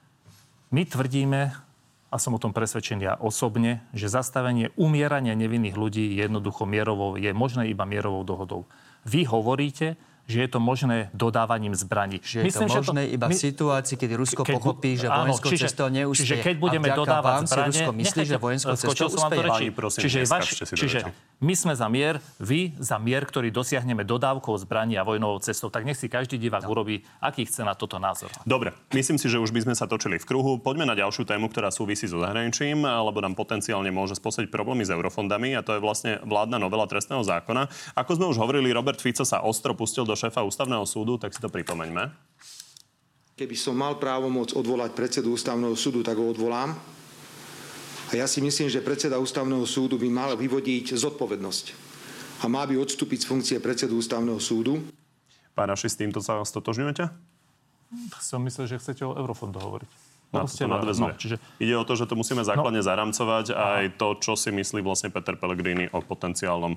my tvrdíme, a som o tom presvedčený ja osobne, že zastavenie umierania nevinných ľudí jednoducho je možné iba mierovou dohodou. Vy hovoríte, že je to možné dodávaním zbraní. Že je to možné iba v situácii, kedy Rusko pochopí, že vojenskou cestou neúspie. Čiže keď budeme dodávať zbranie... Rusko myslí, že vojenskou cestou úspeje. Čiže my sme za mier, vy za mier, ktorý dosiahneme dodávkou zbraní a vojnovou cestou. Tak nech si každý divák urobí, aký chce na toto názor. Dobre, myslím si, že už by sme sa točili v kruhu. Poďme na ďalšiu tému, ktorá súvisí so zahraničím, lebo nám potenciálne môže spôsobiť problémy s eurofondami, a to je vlastne vládna novela trestného zákona. Ako sme už hovorili, Robert Fico sa ostro pustil do šéfa Ústavného súdu, tak si to pripomeňme. Keby som mal právomoc odvolať predsedu Ústavného súdu, tak ho odvolám. A ja si myslím, že predseda Ústavného súdu by mal vyvodiť zodpovednosť. A má by odstúpiť z funkcie predsedu Ústavného súdu. Pán Raši, s týmto sa stotožňujete? Som myslel, že chcete o eurofondu hovoriť. Čiže ide o to, že to musíme základne zaramcovať aj to, čo si myslí vlastne Peter Pellegrini o potenciálnom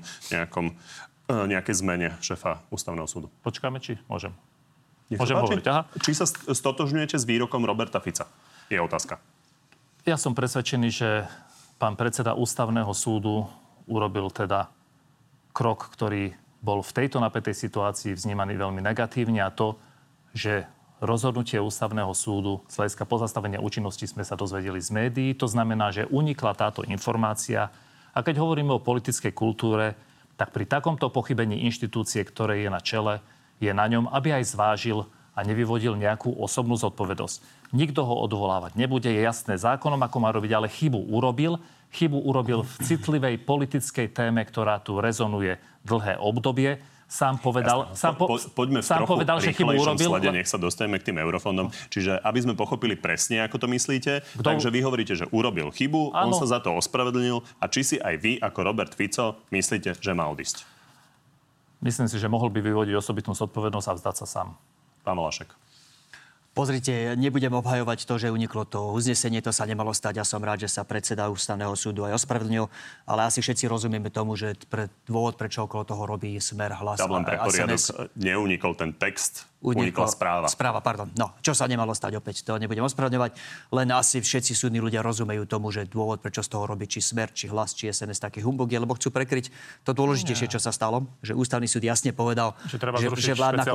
nejakej zmene šéfa Ústavného súdu. Počkáme, či môžem? Môžem hovoriť. Aha. Či sa stotožňujete s výrokom Roberta Fica? Je otázka. Ja som presvedčený, že pán predseda Ústavného súdu urobil teda krok, ktorý bol v tejto napätej situácii vnímaný veľmi negatívne, a to, že rozhodnutie Ústavného súdu z hľadiska pozastavenia účinnosti sme sa dozvedeli z médií. To znamená, že unikla táto informácia. A keď hovoríme o politickej kultúre, tak pri takomto pochybení inštitúcie, ktoré je na čele, je na ňom, aby aj zvážil a nevyvodil nejakú osobnú zodpovednosť. Nikto ho odvolávať nebude, je jasné zákonom, ako má robiť, ale chybu urobil. Chybu urobil v citlivej politickej téme, ktorá tu rezonuje dlhé obdobie. Sám povedal, poďme v trochu že chybu urobil. Slede, nech sa dostaneme k tým eurofondom. Čiže aby sme pochopili presne, ako to myslíte, takže vy hovoríte, že urobil chybu, on sa za to ospravedlnil, a či si aj vy, ako Robert Fico, myslíte, že má odísť? Myslím si, že mohol by vyvodiť osobitnú zodpovednosť a vzdať sa sám. Pán Malášek. Pozrite, nebudem obhajovať to, že uniklo to uznesenie, to sa nemalo stať. Ja som rád, že sa predseda Ústavného súdu aj ospravedlnil, ale asi všetci rozumieme tomu, že dôvod, prečo okolo toho robí Smer, Hlas a poriadok, neunikol ten text, unikla správa. Správa, pardon. No, čo sa nemalo stať opäť, to nebudem ospravedlňovať, len asi všetci súdni ľudia rozumejú tomu, že dôvod, prečo z toho robí či Smer, či Hlas, či SNS taký humbug je, lebo chcú prekryť to dôležitejšie, čo sa stalo, že Ústavný súd jasne povedal, že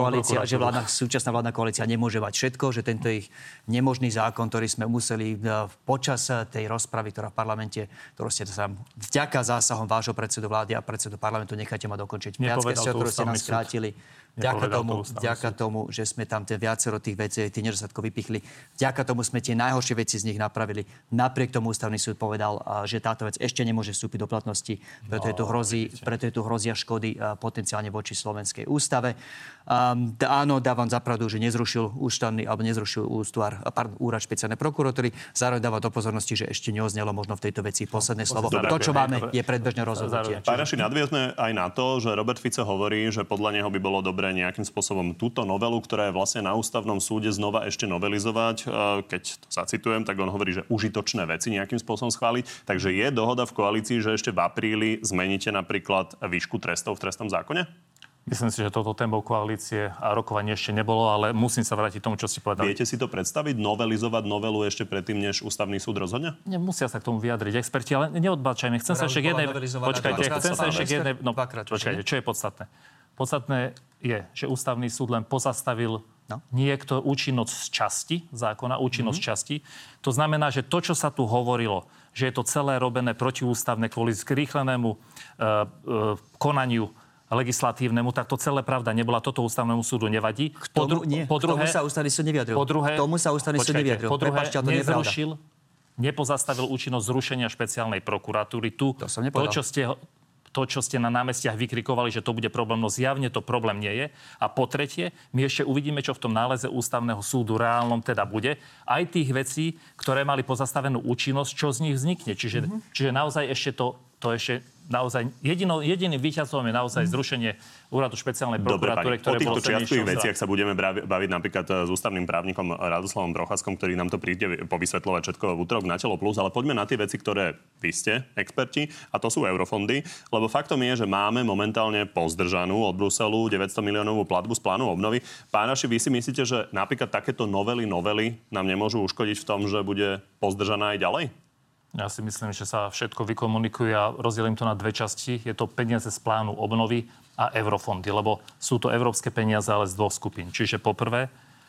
súčasná vládna koalícia nemôže mať všetko, že tento ich nemožný zákon, ktorý sme museli počas tej rozpravy, ktorá v parlamente, ktorú ste sa vďaka zásahom vášho predsedu vlády a predsedu parlamentu, necháte ma dokončiť. Ktorú ste nás skrátili. Vďaka tomu, že sme tam viacero tých vecí, tých nedostatkov vypichli. Vďaka tomu sme tie najhoršie veci z nich napravili. Napriek tomu Ústavný súd povedal, že táto vec ešte nemôže vstúpiť do platnosti, preto tu hrozia škody potenciálne voči Slovenskej ústave. Áno, dávam za pravdu, že nezrušil úrad špeciálnej prokuratúry. Zároveň dávam do pozornosti, že ešte neoznelo možno v tejto veci posledné slovo. To, čo máme, je predbežné rozhodnutie. Pán Raši, nadviazme aj na to, že Robert Fico hovorí, že podľa neho by bolo dobré nejakým spôsobom túto novelu, ktorá je vlastne na Ústavnom súde, znova ešte novelizovať. Keď to zacitujem, tak on hovorí, že užitočné veci nejakým spôsobom schváliť. Takže je dohoda v koalícii, že ešte v apríli zmeníte napríklad výšku trestov v trestnom zákone? Myslím si, že toto témou koalície a rokovanie ešte nebolo, ale musím sa vrátiť tomu, čo si povedali. Viete si to predstaviť? Novelizovať novelu ešte predtým, než Ústavný súd rozhodne? Nemusia sa k tomu vyjadriť experti, ale neodbáčajme. Chcem sa ešte k jednej... Počkajte, čo je podstatné? Podstatné je, že Ústavný súd len pozastavil niekto účinnosť z časti zákona, účinnosť časti. To znamená, že to, čo sa tu hovorilo, že je to celé robené protiústavné kvôli skrýchlenému konaniu legislatívnemu, tak to celé pravda nebola. Toto Ústavnému súdu nevadí. K tomu sa Ústavný súd nevyjadril. Po druhé, nepozastavil účinnosť zrušenia špeciálnej prokuratúry. To, čo ste na námestiach vykrikovali, že to bude problém, no zjavne to problém nie je. A po tretie, my ešte uvidíme, čo v tom náleze Ústavného súdu reálnom teda bude. Aj tých vecí, ktoré mali pozastavenú účinnosť, čo z nich vznikne. Čiže naozaj ešte to ešte naozaj jediným víťazom je naozaj zrušenie úradu špeciálnej prokuratúry, ktoré bolo o týchto čiastkových veciach sa budeme baviť napríklad s ústavným právnikom Radoslavom Procházkom, ktorý nám to príde povysvetľovať všetko v útorok na Telo Plus, ale poďme na tie veci, ktoré vy ste experti, a to sú eurofondy, lebo faktom je, že máme momentálne pozdržanú od Bruselu 900 miliónovú platbu z plánu obnovy. Pán Raši, vy si myslíte, že napríklad takéto novely nám nemôžu uškodiť v tom, že bude pozdržaná aj ďalej? Ja si myslím, že sa všetko vykomunikuje a rozdelím to na dve časti. Je to peniaze z plánu obnovy a eurofondy, lebo sú to európske peniaze, ale z dvoch skupín. Čiže poprvé,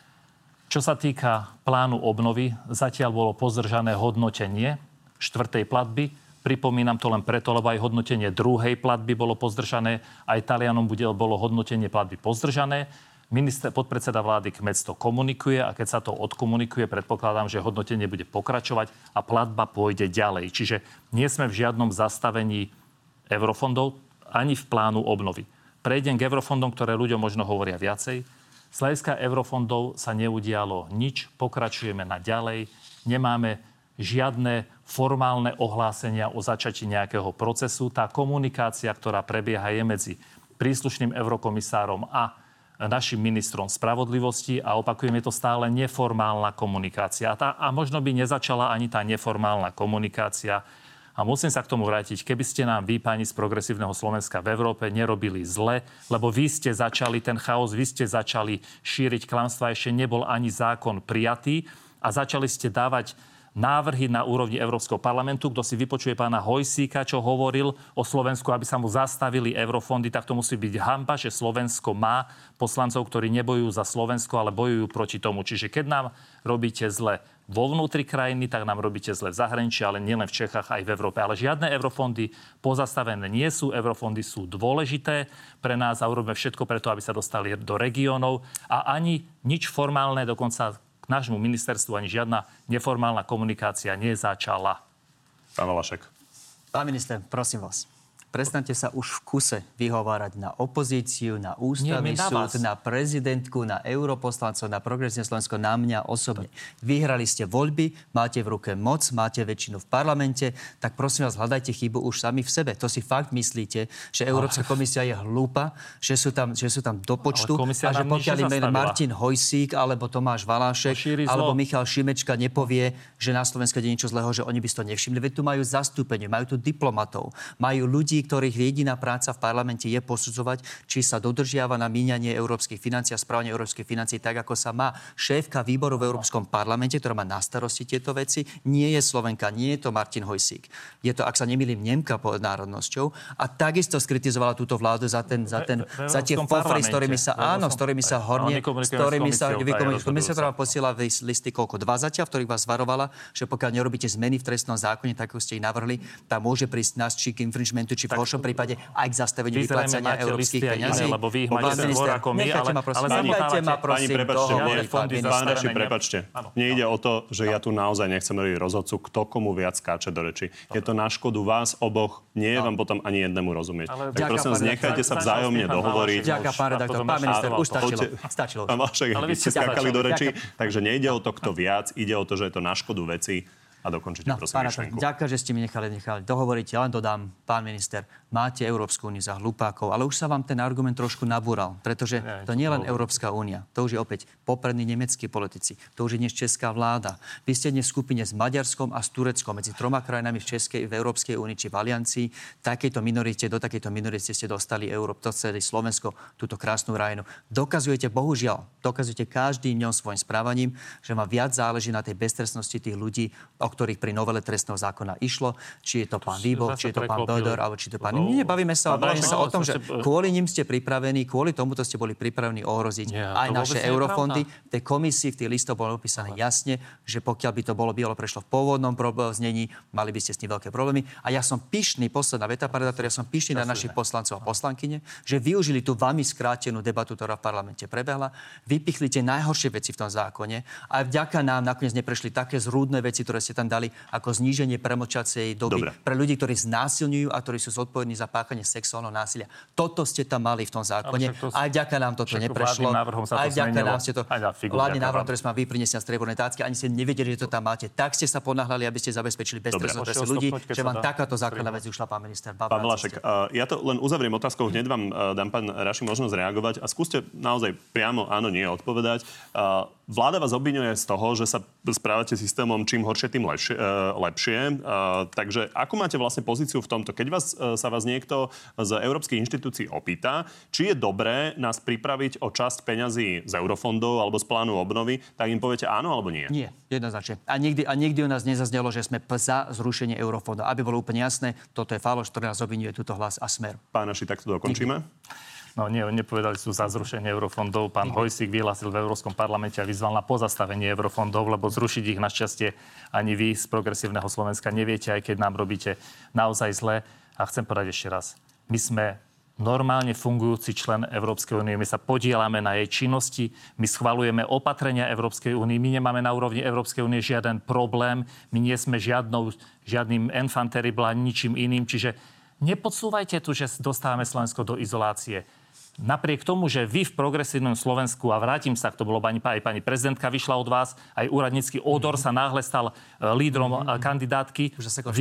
čo sa týka plánu obnovy, zatiaľ bolo pozdržané hodnotenie 4. platby. Pripomínam to len preto, lebo aj hodnotenie 2. platby bolo pozdržané, aj Talianom bolo hodnotenie platby pozdržané. Podpredseda vlády Kmec to komunikuje a keď sa to odkomunikuje, predpokladám, že hodnotenie bude pokračovať a platba pôjde ďalej. Čiže nie sme v žiadnom zastavení eurofondov ani v plánu obnovy. Prejdem k eurofondom, ktoré ľuďom možno hovoria viacej. Z hľadiska eurofondov sa neudialo nič, pokračujeme na ďalej, nemáme žiadne formálne ohlásenia o začatí nejakého procesu. Tá komunikácia, ktorá prebieha, je medzi príslušným eurokomisárom a našim ministrom spravodlivosti a opakujem, je to stále neformálna komunikácia. A možno by nezačala ani tá neformálna komunikácia. A musím sa k tomu vrátiť. Keby ste nám vy, páni z Progresívneho Slovenska v Európe, nerobili zle, lebo vy ste začali ten chaos, vy ste začali šíriť klamstvá, ešte nebol ani zákon prijatý a začali ste dávať návrhy na úrovni Európskeho parlamentu. Kto si vypočuje pána Hojsíka, čo hovoril o Slovensku, aby sa mu zastavili eurofondy, tak to musí byť hanba, že Slovensko má poslancov, ktorí nebojujú za Slovensko, ale bojujú proti tomu. Čiže keď nám robíte zle vo vnútri krajiny, tak nám robíte zle v zahraničí, ale nielen v Čechách, aj v Európe. Ale žiadne eurofondy pozastavené nie sú. Eurofondy sú dôležité pre nás a urobíme všetko preto, aby sa dostali do regiónov. A ani nič formálne, dokonca k nášmu ministerstvu ani žiadna neformálna komunikácia nezačala. Pán Valašek. Pán minister, prosím vás. Prestaňte sa už v kuse vyhovárať na opozíciu, na ústavný súd, na prezidentku, na europoslancov, na Progresívne Slovensko, na mňa osobne. Vyhrali ste voľby, máte v ruke moc, máte väčšinu v parlamente, tak prosím vás, hľadajte chybu už sami v sebe. To si fakt myslíte, že Európska komisia je hlúpa, že sú tam do počtu a že pokiaľ im Martin Hojsík alebo Tomáš Valášek alebo Michal Šimečka nepovie, že na Slovensku je niečo zlého, že oni by si to nevšimli. Veď tu majú zastúpenie, majú tu diplomatov, majú ľudí, ktorých jediná práca v parlamente je posudzovať, či sa dodržiava na míňanie európskych financií a správanie európskych financií tak, ako sa má. Šéfka výboru v Európskom parlamente, ktorá má na starosti tieto veci, nie je Slovenka, nie je to Martin Hojsík. Je to, ak sa nemýlim, Nemka pod národnosťou a takisto skritizovala túto vládu za tie fofry, s ktorými sa horne, s ktorými sa komisia, ktorá posiela listy koľko 2 zatiaľ, v ktorých vás varovala, že pokiaľ nerobíte zmeny v trestnom zákone, tak ako ste ich navrhli, tam môže prísť nás či k infringementu, či v horšom prípade aj k zastaveniu vyplácania európskych peňazí. Lebo vy ich máte skôr ako my, ale zanechajte ma prosím toho. Pán Raši, prepáčte. Nejde o to, že ja tu naozaj nechcem robiť rozhodcu, kto komu viac skáče do reči. Je to na škodu vás oboch, nie je vám potom ani jednému rozumieť. Tak prosím vás, nechajte sa vzájomne dohovoriť. Ďakujem, pán redaktor. Pán minister, už stačilo. Pán Valašek, vy ste skákali do reči, takže nejde o to, kto viac, ide o to, že je to na škodu veci. A dokončite, prosím, myšlenku. Ďakujem, že ste mi nechali dohovoriť. Ja len dodám, pán minister, máte Európsku úniu za hlupákov, ale už sa vám ten argument trošku nabúral, pretože to nie je len Európska únia. To už je opäť poprední nemeckí politici. To už je dnes česká vláda. Vy ste dnes v skupine s Maďarskom a s Tureckom, medzi 3 krajinami v Českej, v Európskej únii či v Aliancii. Do takejto minority ste dostali celé Slovensko, túto krásnu krajinu. Dokazujete každým dňom svojim správaním, že má viac záleží na tej beztrestnosti tých ľudí, o ktorých pri novele trestného zákona išlo, či je to pán Výbor, či je to pán Dodor, alebo či je to pán... Bavíme sa o tom, že kvôli nim ste pripravení, kvôli tomuto ste boli pripravení ohroziť aj naše eurofondy. V tej komisii, v tých listoch bolo opísané jasne, že pokiaľ by to bolo prešlo v pôvodnom znení, mali by ste s tým veľké problémy. A ja som pyšný, posledná veta, pán redaktor, ja som pyšný na našich poslancov a poslankyne, že využili tú vami skrátenú debatu, ktorá v parlamente prebehla, vypichli tie najhoršie veci v tom zákone a vďaka nám nakoniec neprešli také zrúdne veci, ktoré ste tam dali ako zníženie premlčacej doby pre ľudí, ktorí znásilňujú a ktorí sú zodpovední za páchanie sexuálneho násilia. Toto ste tam mali v tom zákone. Aj vďaka nám toto neprešlo. Aj vďaka nám ste to vládny návrh, ktorý sme vám vypriniesli na striebornej tácke, ani ste nevedeli, že to tam máte. Tak ste sa ponáhľali, aby ste zabezpečili beztrestnosť ľudí, že vám takáto základná vec ušla, pán minister. Pán Valašek, ja to len uzavriem otázkou, hneď vám dám, pán Raši, možnosť reagovať a skúste naozaj priamo áno, nie odpovedať. Vláda vás obviňuje z toho, že sa správate systémom čím horšie, tým lepšie. Takže ako máte vlastne pozíciu v tomto? Keď sa vás niekto z európskych inštitúcií opýta, či je dobré nás pripraviť o časť peňazí z eurofondov alebo z plánu obnovy, tak im poviete áno alebo nie? Nie, jednoznačne. A nikdy u nás nezaznelo, že sme za zrušenie eurofondov. Aby bolo úplne jasné, toto je faloš, ktorý nás obviňuje túto Hlas a Smer. Pán Naši, tak to dokončíme? No nie, nepovedali sú za zrušenie eurofondov. Pán Hojsík vyhlásil v Európskom parlamente a vyzval na pozastavenie eurofondov, lebo zrušiť ich našťastie ani vy z Progresívneho Slovenska neviete, aj keď nám robíte naozaj zle. A chcem povedať ešte raz, my sme normálne fungujúci člen Európskej únie. My sa podieláme na jej činnosti, my schvaľujeme opatrenia Európskej únie, my nemáme na úrovni Európskej únie žiaden problém, my nie sme žiadnym enfant terrible ani ničím iným, čiže nepodsúvajte tu, že dostávame Slovensko do izolácie. Napriek tomu, že vy v Progresívnom Slovensku, a vrátim sa, to bolo aj pani prezidentka vyšla od vás, aj úradnícky Odor sa náhle stal lídrom kandidátky.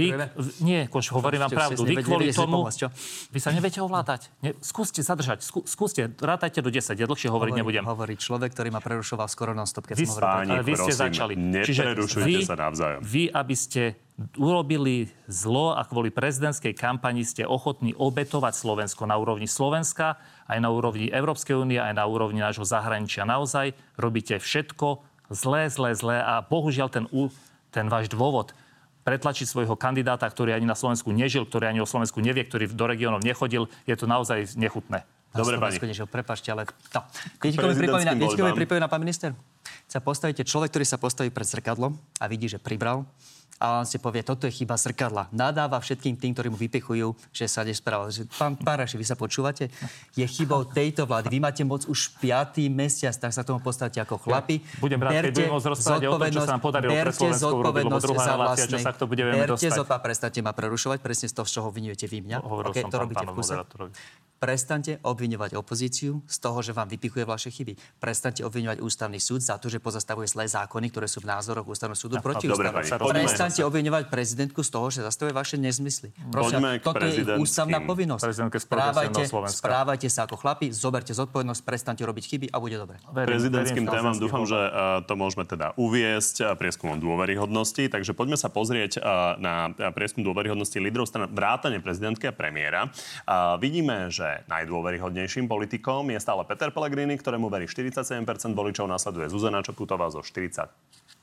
Hovorím vám pravdu. Vy kvôli tomu, vy sa neviete ovládať. Skúste zadržať, skúste, rátajte do 10, ja dlhšie hovoriť nebudem. Hovorí človek, ktorý ma prerušoval skoro non-stop, keď som hovoril. Ale vy ste začali. Neprerušujte sa navzájom. Vy, aby ste urobili zlo a kvôli prezidentskej kampani ste ochotní obetovať Slovensko na úrovni Slovenska, aj na úrovni Európskej únie, aj na úrovni nášho zahraničia. Naozaj robíte všetko zlé a bohužiaľ ten váš dôvod pretlačiť svojho kandidáta, ktorý ani na Slovensku nežil, ktorý ani o Slovensku nevie, ktorý do regiónov nechodil, je to naozaj nechutné. Dobre, pani. Prepáčte, ale viete, koho mi pripomína pán minister? Človek, ktorý sa postaví pred zrkadlom a vidí, že pribral, a on si povie, toto je chyba zrkadla. Nadáva všetkým tým, ktorí mu vypichujú, že sa nesprával. Pán Raši, vy sa počúvate? Je chybou tejto vlády. Vy máte moc už 5. mesiac, tak sa tomu postavíte ako chlapi. Budem rád, keď budem môcť rozprávať o tom, čo sa nám podarilo pre Slovensko urobiť, lebo druhá relácia, čo sa k to budeme dostať. Prestaňte ma prerušovať, presne z toho, z čoho obviňujete vy mňa. Okay, to robíte v kuse. Prestaňte obviňovať opozíciu z toho, že vám vypichuje vaše chyby. Prestaňte obviňovať ústavný súd za to, že pozastavuje zlé zákony, ktoré sú v názoroch ústavného súdu protiústavné. Prestaňte obviňovať prezidentku z toho, že zastavuje vaše nezmysly. Prosím, toto je ústavná povinnosť. Správajte sa ako chlapi, zoberte zodpovednosť, prestaňte robiť chyby a bude dobre. Prezidentským témam dúfam, že to môžeme teda uviesť prieskumom dôveryhodnosti. Takže poďme sa pozrieť na prieskum dôveryhodnosti lídrov strán vrátane prezidentky a premiéra. Vidíme, že najdôveryhodnejším politikom je stále Peter Pellegrini, ktorému verí 47% voličov, nasleduje Zuzana Čaputová so 43%,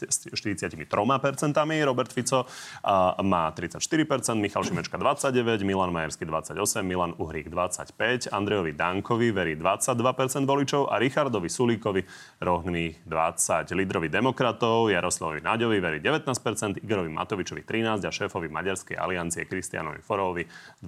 Robert Fico má 34%, Michal Šimečka 29%, Milan Majerský 28%, Milan Uhrík 25%, Andrejovi Dankovi verí 22% voličov a Richardovi Sulíkovi rovných 20%. Lídrovi demokratov Jaroslavovi Naďovi verí 19%, Igorovi Matovičovi 13% a šéfovi Maďarskej aliancie Kristianovi Forovovi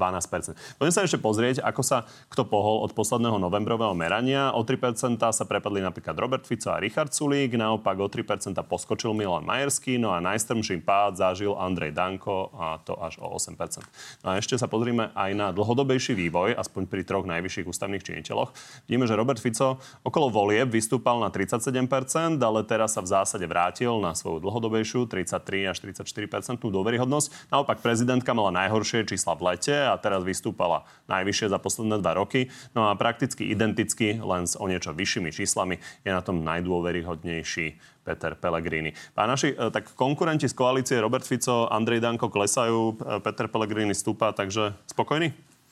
12%. Poďme sa ešte pozrieť, ako sa kto pohol od posledného novembrového merania. O 3% sa prepadli napríklad Robert Fico a Richard Sulík, naopak o 3% poskočil Milan Majerský, no a najstrmší pád zažil Andrej Danko a to až o 8%. No a ešte sa pozrime aj na dlhodobejší vývoj, aspoň pri troch najvyšších ústavných činiteľoch. Vidíme, že Robert Fico okolo volieb vystúpal na 37%, ale teraz sa v zásade vrátil na svoju dlhodobejšiu 33 až 44% dôveryhodnosť. Naopak prezidentka mala najhoršie čísla v lete a teraz vystúpala najvyššie za posledné 2 roky. No a prakticky identicky, len s o niečo vyššími číslami, je na tom najdôveryhodnejší Peter Pellegrini. Pán Naši, tak konkurenti z koalície Robert Fico, Andrej Danko klesajú, Peter Pellegrini stúpa, takže spokojný?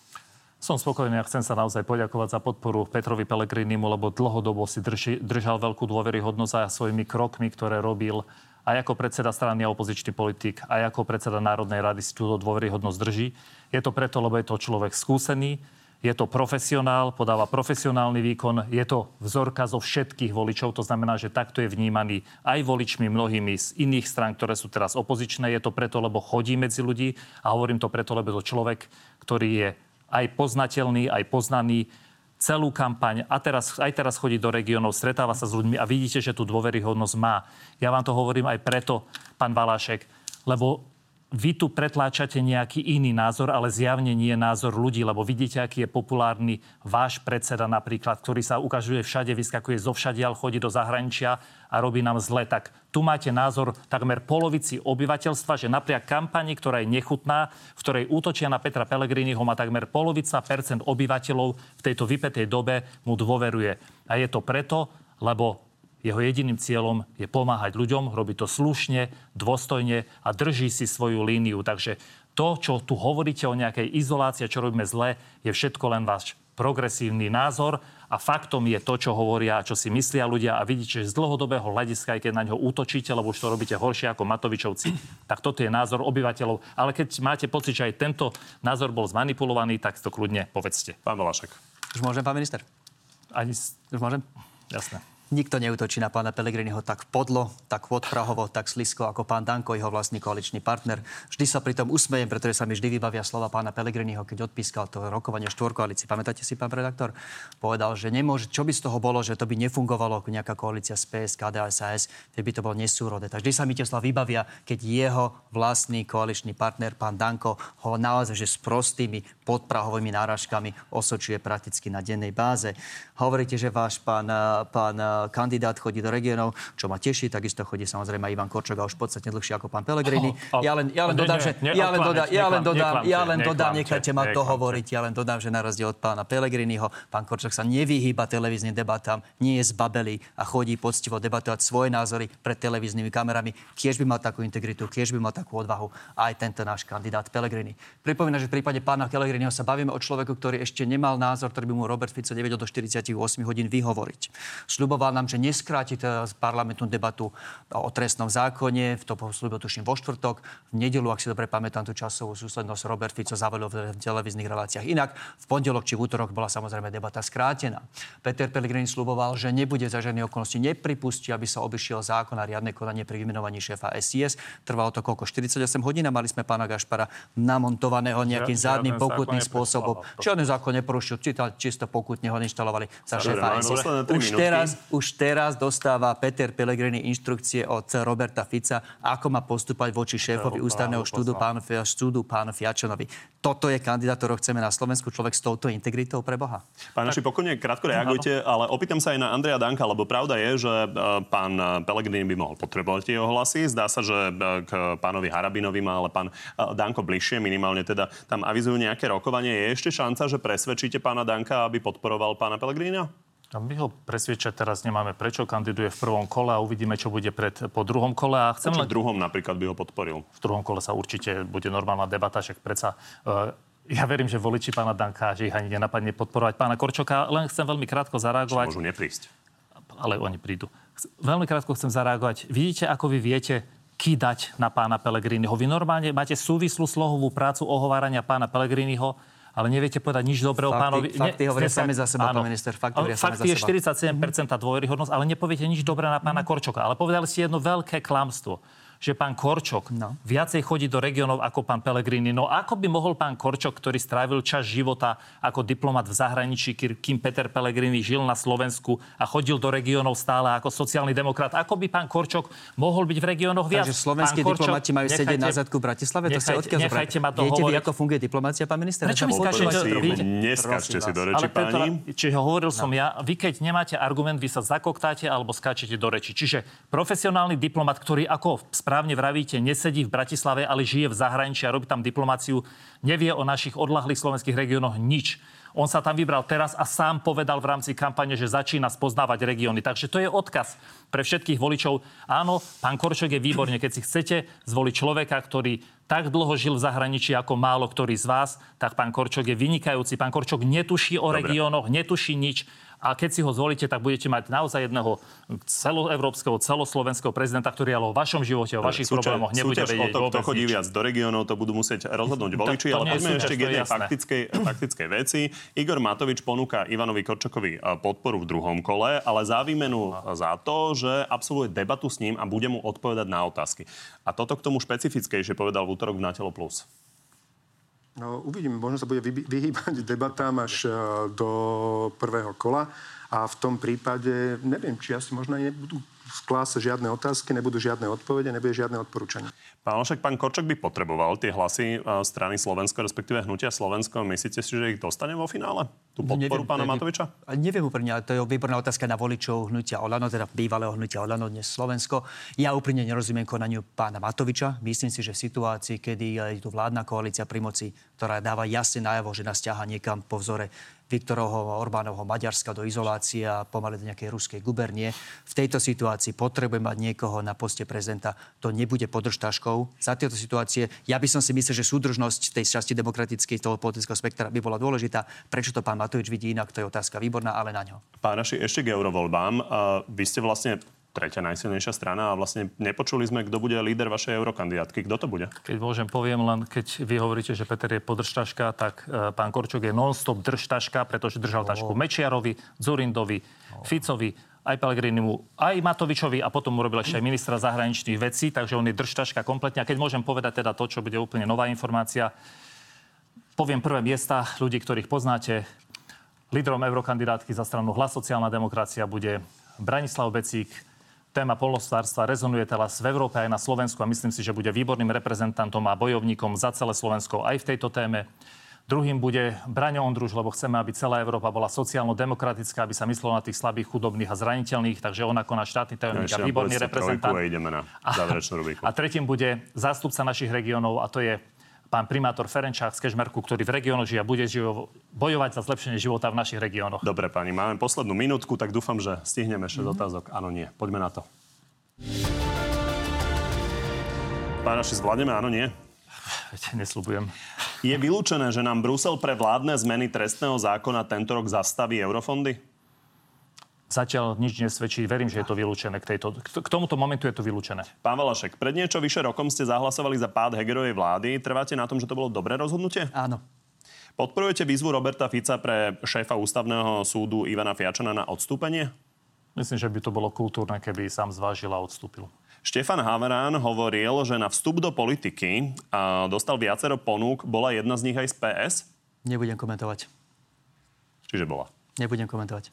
Som spokojný a chcem sa naozaj poďakovať za podporu Petrovi Pellegrinimu, lebo dlhodobo si držal veľkú dôveryhodnosť aj svojimi krokmi, ktoré robil aj ako predseda strany a opozičný politik, aj ako predseda Národnej rady si túto dôveryhodnosť drží. Je to preto, lebo je to človek skúsený, je to profesionál, podáva profesionálny výkon, je to vzorka zo všetkých voličov, to znamená, že takto je vnímaný aj voličmi mnohými z iných strán, ktoré sú teraz opozičné. Je to preto, lebo chodí medzi ľudí a hovorím to preto, lebo je to človek, ktorý je aj poznateľný, aj poznaný celú kampaň a aj teraz chodí do regiónov, stretáva sa s ľuďmi a vidíte, že tú dôveryhodnosť má. Ja vám to hovorím aj preto, pán Valášek, lebo vy tu pretláčate nejaký iný názor, ale zjavne nie je názor ľudí, lebo vidíte, aký je populárny váš predseda napríklad, ktorý sa ukazuje všade, vyskakuje zo všadiaľ, chodí do zahraničia a robí nám zle. Tak tu máte názor takmer polovici obyvateľstva, že napriek kampani, ktorá je nechutná, v ktorej útočia na Petra Pellegriniho, má takmer polovica percent obyvateľov v tejto vypätej dobe mu dôveruje. A je to preto, lebo Jeho jediným cieľom je pomáhať ľuďom, robí to slušne, dôstojne a drží si svoju líniu. Takže to, čo tu hovoríte o nejakej izolácii, čo robíme zle, je všetko len váš progresívny názor a faktom je to, čo hovoria a čo si myslia ľudia a vidíte, že z dlhodobého hľadiska, aj keď na ňo útočíte, lebo už to robíte horšie ako Matovičovci, tak toto je názor obyvateľov. Ale keď máte pocit, že aj tento názor bol zmanipulovaný, tak to kľudne povedzte. Pán Volašek. Už môžem, pán minister? Už môžem? Jasné. Nikto neútočí na pána Pellegriniho tak podlo, tak podprahovo, tak slisko ako pán Danko, jeho vlastný koaličný partner. Vždy sa pri tom usmejem, pretože sa mi vždy vybavia slova pána Pellegriniho, keď odpískal to rokovanie štvorkoalícii. Pamätáte si, pán redaktor? Povedal, že nemôže, čo by z toho bolo, že to by nefungovalo ako nejaká koalícia z PS, KDA, SAS, keď by to bolo nesúrodé. Tak vždy sa mi tie slova vybavia, keď jeho vlastný koaličný partner, pán Danko, ho naozaj že s prostými podprahovými náražkami osočuje prakticky na dennej báze. Hovoríte, že váš pán kandidát chodí do regiónov, čo ma teší, takisto chodí samozrejme aj Ivan Korčok a už podstatne dlhšie ako pán Pellegrini. Ja len dodám, nechajte ma to hovoriť, ja len dodám, že na rozdiel od pána Pellegriniho, pán Korčok sa nevyhýba televíznym debatám, nie je zbabelý a chodí poctivo debatovať svoje názory pred televíznymi kamerami. Kiež by mal takú integritu, kiež by mal takú odvahu aj tento náš kandidát Pellegrini. Pripomínam, že v prípade pána Pellegriniho sa bavíme o človeku, ktorý ešte nemal názor, ktorý by mu Robert Fico nevedel do 48 hodín vyhovoriť. Sľuboval nám, že neskráti parlamentnú debatu o trestnom zákone. To slúbil tuším vo štvrtok. V nedeľu, ak si dobre pamätám tú časovú súslednosť, Robert Fico zavelil v televíznych reláciách. Inak v pondelok či v útorok bola samozrejme debata skrátená. Peter Pellegrini sľuboval, že nebude za žiadne okolnosti, nepripustí, aby sa obišiel zákon a riadne konanie pri vymenovaní šéfa SIS. Trvalo to koľko? 48 hodín a mali sme pána Gašpara namontovaného nejakým zádnym pokutným spôsobom. Žiadny zákon neporušil, čisto pokutne ho inštalovali za šéfa SIS. Už teraz dostáva Peter Pellegrini inštrukcie od Roberta Fica, ako má postúpať voči šéfovi ústavného súdu pánu Fiačonovi. Toto je kandidát, ktorého chceme na Slovensku, človek s touto integritou pre Boha. Pán Naši, pokojne krátko reagujte, ale opýtam sa aj na Andreja Danka, lebo pravda je, že pán Pellegrini by mohol potrebovať jeho hlasy. Zdá sa, že k pánovi Harabinovi má ale pán Danko bližšie, minimálne teda tam avizujú nejaké rokovanie. Je ešte šanca, že presvedčíte pána Danka, aby podporoval pána Pellegrina? A my ho presviečať teraz nemáme, prečo kandiduje v prvom kole a uvidíme, čo bude po druhom kole. A chcem v druhom napríklad by ho podporil? V druhom kole sa určite bude normálna debata, však predsa ja verím, že voliči pána Danka, že ich ani nenapadne podporovať pána Korčoka. Len chcem veľmi krátko zareagovať. Môžu neprísť. Ale oni prídu. Veľmi krátko chcem zareagovať. Vidíte, ako vy viete kýdať na pána Pellegriniho. Vy normálne máte súvislú slohovú prácu ohovárania pána Pellegriniho, ale neviete povedať nič dobré o pánovi. Fakty hovoria sami za seba, pán minister. Fakty je 47% dôveryhodnosť, ale nepoviete nič dobré na pána Korčoka. Ale povedali ste jedno veľké klamstvo, že pán Korčok viacej chodí do regiónov ako pán Pellegrini. No ako by mohol pán Korčok, ktorý strávil čas života ako diplomat v zahraničí, kým Peter Pellegrini žil na Slovensku a chodil do regiónov stále ako sociálny demokrat, ako by pán Korčok mohol byť v regiónoch viac? Takže slovenskí diplomati majú sedieť na zadku v Bratislave? To sa odkiaľ zobrať? Viete vy, ako funguje diplomácia, pán minister? Prečo mi skáčete? Neskáčte si do reči, páni. Čiže hovoril som ja, vy keď nemáte argument, vy sa zakoktáte alebo skáčete do reči. Čiže profesionálny diplomat, ktorý ako správne vravíte, nesedí v Bratislave, ale žije v zahraničí a robí tam diplomáciu, nevie o našich odľahlých slovenských regiónoch nič. On sa tam vybral teraz a sám povedal v rámci kampane, že začína spoznávať regióny. Takže to je odkaz pre všetkých voličov. Áno, pán Korčok je výborne, keď si chcete zvoliť človeka, ktorý tak dlho žil v zahraničí ako málo ktorý z vás, tak pán Korčok je vynikajúci. Pán Korčok netuší o regiónoch, netuší nič. A keď si ho zvolíte, tak budete mať naozaj jedného celoeurópskeho, celoslovenského prezidenta, ktorý ale o vašom živote, o vašich problémoch nebude vedieť vôbec kto chodí viac do regiónov, to budú musieť rozhodnúť voliči, ale poďme ešte k jednej faktickej veci. Igor Matovič ponúka Ivanovi Korčokovi podporu v druhom kole, ale za výmenu za to, že absolvuje debatu s ním a bude mu odpovedať na otázky. A toto k tomu špecifickejšie povedal v útorok v Na telo plus. No, uvidíme, možno sa bude vyhýbať debatám až do prvého kola a v tom prípade, neviem, či asi možno aj nebudú klásť žiadne otázky, nebudú žiadne odpovede, nebude žiadne odporúčanie. Pán Však, pán Korčok by potreboval tie hlasy strany Slovensko, respektíve Hnutia Slovensko. Myslíte si, že ich dostane vo finále? tú podporu pána Matoviča? Neviem úplne, ale to je výborná otázka na voličov hnutia Olano, teda bývalého hnutia Olano, dnes Slovensko. Ja úplne nerozumiem konaniu pána Matoviča. Myslím si, že v situácii, kedy je tu vládna koalícia pri moci, ktorá dáva jasne najavo, že nás ťaha niekam po vzore Viktorovho Orbánovho Maďarska do izolácie a pomaly do nejakej ruskej gubernie. V tejto situácii potrebuje mať niekoho na poste prezidenta. To nebude podržtaškou. Za tieto situácie ja by som si myslel, že súdržnosť tej časti demokratickej toho politického spektra by bola dôležitá. Prečo to pán Matovič vidí inak, to je otázka výborná, ale na ňo. Pán Raši, ešte k eurovoľbám. Vy ste vlastne tretia najsilnejšia strana a vlastne nepočuli sme, kto bude líder vašej eurokandidátky. Kto to bude? Keď môžem, poviem len, keď vy hovoríte, že Peter je podržtaška, tak pán Korčok je non-stop držtaška, pretože držal tašku Mečiarovi, Dzurindovi, Ficovi, aj Pellegrinimu, aj Matovičovi a potom urobil ešte aj ministra zahraničných vecí, takže on je držtaška kompletne. A keď môžem povedať teda to, čo bude úplne nová informácia, poviem prvé miesta ľudí, ktorých poznáte. Lídrom eurokandidátky za stranu Hlas sociálna demokracia bude Branislav Becík. Téma poľnohospodárstva rezonuje teraz v Európe aj na Slovensku a myslím si, že bude výborným reprezentantom a bojovníkom za celé Slovensko aj v tejto téme. Druhým bude Braňo Ondruš, lebo chceme, aby celá Európa bola sociálno-demokratická, aby sa myslelo na tých slabých, chudobných a zraniteľných, takže on ako náš štátny tajomník a výborný reprezentant. Ideme na záverečnú rubriku. A tretím bude zástupca našich regiónov a to je pán primátor Ferenčák z Kežmarku, ktorý v regiónoch žije a bude bojovať za zlepšenie života v našich regiónoch. Dobre, pani, máme poslednú minútku, tak dúfam, že stihneme ešte otázok. Áno, nie. Poďme na to. Pán Raši, zvládneme? Áno, nie? Nesľubujem. Je vylúčené, že nám Brusel pre vládne zmeny trestného zákona tento rok zastaví eurofondy? Zatiaľ nič nesvedčí. Verím, že je to vylúčené. K tomuto momentu je to vylúčené. Pán Valašek, pred niečo vyše rokom ste zahlasovali za pád Hegerovej vlády. Trváte na tom, že to bolo dobré rozhodnutie? Áno. Podporujete výzvu Roberta Fica pre šéfa ústavného súdu Ivana Fiačana na odstúpenie? Myslím, že by to bolo kultúrne, keby sám zvážil a odstúpil. Štefan Havrán hovoril, že na vstup do politiky dostal viacero ponúk. Bola jedna z nich aj z PS? Nebudem komentovať. Čiže bola? Nebudem komentovať.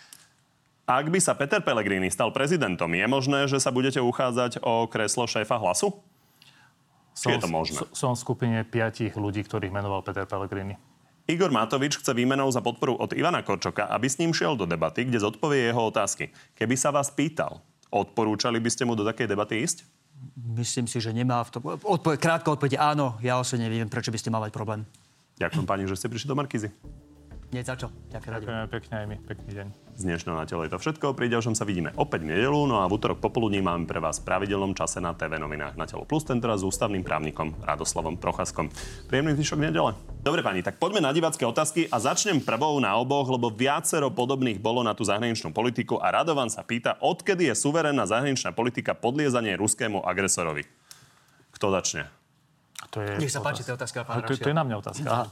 Ak by sa Peter Pellegrini stal prezidentom, je možné, že sa budete uchádzať o kreslo šéfa Hlasu? Či je to možné? Som v skupine 5 ľudí, ktorých menoval Peter Pellegrini. Igor Matovič chce výmenou za podporu od Ivana Korčoka, aby s ním šiel do debaty, kde zodpovie jeho otázky. Keby sa vás pýtal, odporúčali by ste mu do takej debaty ísť? Myslím si, že nemá v tom... Krátka odpoveď áno, ja osobne neviem, prečo by ste mali problém. Ďakujem pani, že ste prišli do Markízy. Nie za čo. Ďakujem pekne aj my. Pekný deň. Z dnešného Na telo je to všetko. Pri ďalšom sa vidíme opäť v nedeľu, no a v utorok popoludní máme pre vás v pravidelnom čase na TV novinách Na telo plus, tentoraz s ústavným právnikom Radoslavom Procházkom. Príjemný zvyšok nedele. Dobre pani, tak poďme na divácké otázky a začnem prvou na oboch, lebo viacero podobných bolo na tú zahraničnú politiku a Radovan sa pýta, odkedy je suverénna zahraničná politika podliezanie ruskému agresorovi. Kto začne? Nech sa páči, to je otázka pána Rašia. To je na mňa otázka. Aha.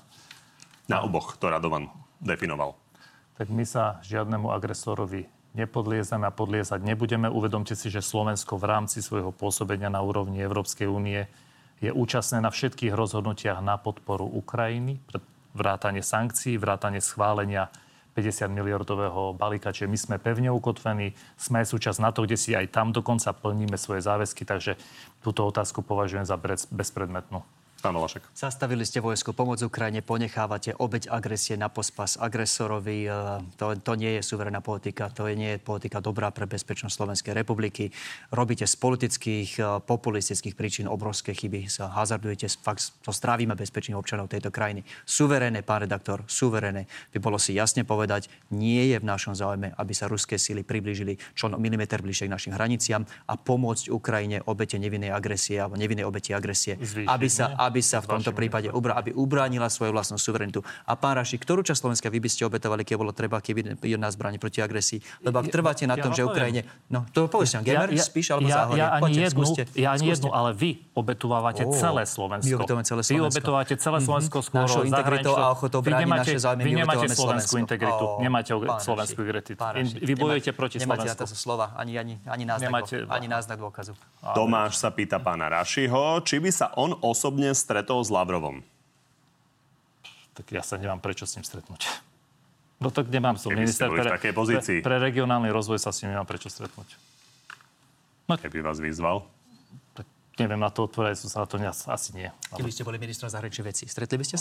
Na oboch to Radovan definoval. Tak my sa žiadnemu agresorovi nepodliezame a podliezať nebudeme. Uvedomte si, že Slovensko v rámci svojho pôsobenia na úrovni Európskej únie je účastné na všetkých rozhodnutiach na podporu Ukrajiny, vrátane sankcií, vrátane schválenia 50 miliardového balíka, čiže my sme pevne ukotvení, sme súčasť NATO, kde si aj tam dokonca plníme svoje záväzky, takže túto otázku považujem za bezpredmetnú. Pán Valašek. Zastavili ste vojskú pomoc Ukrajine, ponechávate obeť agresie na pospas agresorovi. To nie je suverénna politika, to nie je politika dobrá pre bezpečnosť Slovenskej republiky. Robíte z politických, populistických príčin obrovské chyby, sa hazardujete, fakt to strávime bezpečných občanov tejto krajiny. Suverénne, pán redaktor, suverénne by bolo si jasne povedať, nie je v našom záujme, aby sa ruské síly priblížili čo milimeter bližšie k našim hraniciam a pomôcť Ukrajine obete nevinnej agresie alebo nevinnej obeti agresie, aby sa v tomto prípade aby ubránila svoju vlastnú suverenitu. A pán Raši, ktorú časť Slovenska vy by ste obetovali, keď bolo treba, keby jedna zbraň proti agresii? Lebo ak trváte na tom, že Ukrajine... No, to povedzte, Gemer spíš alebo Záhoria. Ja ani jednu, ale vy obetovávate celé Slovensko. Vy obetovávate celé Slovensko skôr našou integritou a ochotou brániť naše záujmy. Vy nemáte slovenskú integritu. Nemáte slovenskú integritu. Vy bojujete proti Slovensku. Nemáte na to slova, ani náznak dôkazu. Tomáš sa pýta pána Rašiho, či by sa on osobne stretol s Lavrovom. Tak ja sa nemám prečo s ním stretnúť. No tak nemám som minister pre regionálny rozvoj, sa s ním nemám prečo stretnúť. No. Keby vás vyzval? Tak neviem na to odpovedať, som sa na to asi nie. Keby ste boli ministrom zahraničných vecí, stretli by ste sa?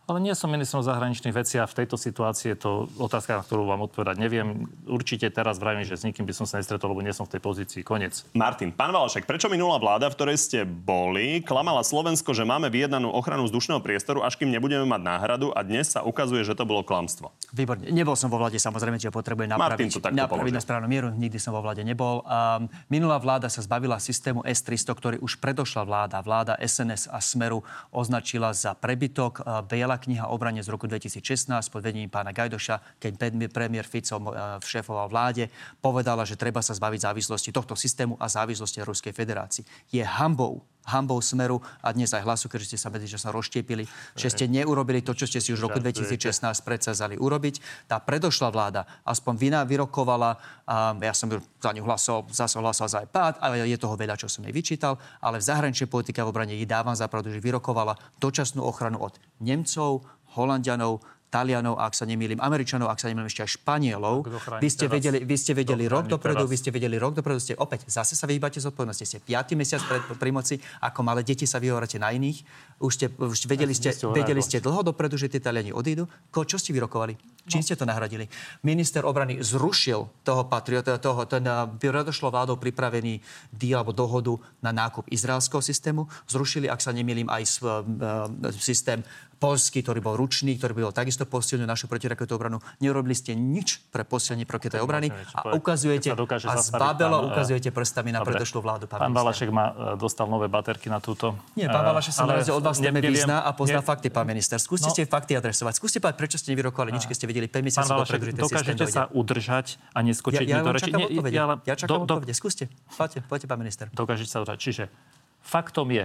Ale nie som ministrom zahraničných vecí a v tejto situácii je to otázka, na ktorú vám odpovedať neviem. Určite teraz vravím, že s nikým by som sa nestretol, lebo nie som v tej pozícii. Koniec. Martin, pán Valašek, prečo minulá vláda, v ktorej ste boli, klamala Slovensko, že máme vyjednanú ochranu vzdušného priestoru, až kým nebudeme mať náhradu, a dnes sa ukazuje, že to bolo klamstvo? Výborne. Nebol som vo vláde, samozrejme, že potrebujem napraviť na správnu mieru. Nikdy som vo vláde nebol. Minulá vláda sa zbavila systému S-300, ktorý už predošla vláda SNS a Smeru označila za prebytok. Biela kniha o obrane z roku 2016 pod vedením pána Gajdoša, keď premiér Fico šéfoval vláde, povedala, že treba sa zbaviť závislosti tohto systému a závislosti Ruskej federácii. Je hanbou Smeru a dnes aj Hlasu, keďže ste sa medzičasom rozštiepili, že ste neurobili to, čo ste si už v roku 2016 predsazali urobiť. Tá predošlá vláda aspoň vyrokovala, ja som za ňu hlasoval za aj pád, ale je toho veľa, čo som jej vyčítal, ale v zahraničnej politike a v obrane jej dávam za pravdu, že vyrokovala dočasnú ochranu od Nemcov, Holanďanov, Talianov, ak sa nemýlim, Američanov, ak sa nemýlim, ešte aj Španielov. Vy ste vedeli rok dopredu, ste opäť zase sa vyhýbate z odpovednosti. Ste 5. mesiac pri moci, ako malé deti sa vyhovárate na iných. Už vedeli ste dlho dopredu, že tie Taliani odídu. Čo ste vyrokovali? Čím ste to nahradili? Minister obrany zrušil toho patriota, ten predošlo vládou pripravený deal alebo dohodu na nákup izraelského systému. Zrušili, ak sa nemýlim, aj systém poľský, ktorý bol ručný, ktorý bol takisto posilnil našu protiraketovú obranu. Neurobili ste nič pre posilnenie protiraketové obrany a ukazujete ukazujete prstami na predošlú vládu. Pán Valašek dostal nové baterky na túto. Nie, pán Valašek sa narazil od vás téme vyzná a pozná fakty, pán minister. Skúste tie fakty adresovať. Skúste povedať, prečo ste nevyrokovali nič, keď ste vedeli 5 mesiacov dopredu, že ten systém dojde. Dokážete sa udržať a neskočiť mi do reči? Ja čakám odpovede. Skúste. Poďte, pán minister. Dokážete sa udržať. Čiže faktom je,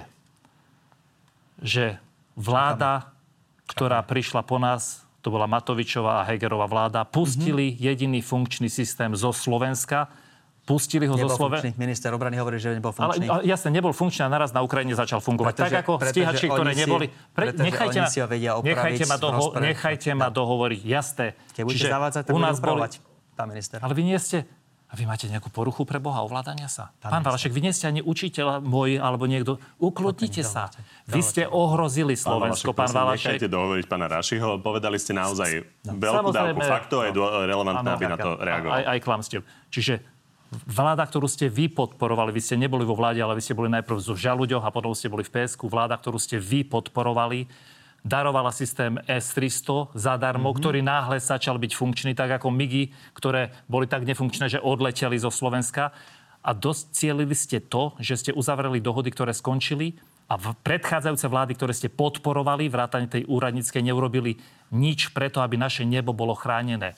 že vláda, ktorá prišla po nás, to bola Matovičová a Hegerová vláda, pustili jediný funkčný systém zo Slovenska. Pustili ho zo Slovenska. Minister obrany hovorí, že nebol funkčný. Ale jasne, nebol funkčný a naraz na Ukrajine začal fungovať. Tak ako stíhači, ktoré neboli. Nechajte ma dohovoriť. Jasné. Keď budete zavádzať, tak budete upravovať, pán minister. Ale vy nie ste... A vy máte nejakú poruchu pre Boha ovládania sa? Pán Valašek, vy nie ste ani učiteľ môj alebo niekto. Ukludnite sa. Vy ste ohrozili Slovensko, pán Valašek. Nechajte dohovoriť pána Rašiho. Povedali ste naozaj veľkú dávku faktov a je relevantné, aby na to reagoval. Aj klamstiev. Čiže vláda, ktorú ste vy podporovali, vy ste neboli vo vláde, ale vy ste boli najprv zo Žaluďoch a potom ste boli v PSK. Vláda, ktorú ste vy podporovali, darovala systém S-300 zadarmo, ktorý náhle začal byť funkčný, tak ako MIGy, ktoré boli tak nefunkčné, že odleteli zo Slovenska. A docielili ste to, že ste uzavreli dohody, ktoré skončili a predchádzajúce vlády, ktoré ste podporovali, vrátane tej úradníckej, neurobili nič preto, aby naše nebo bolo chránené.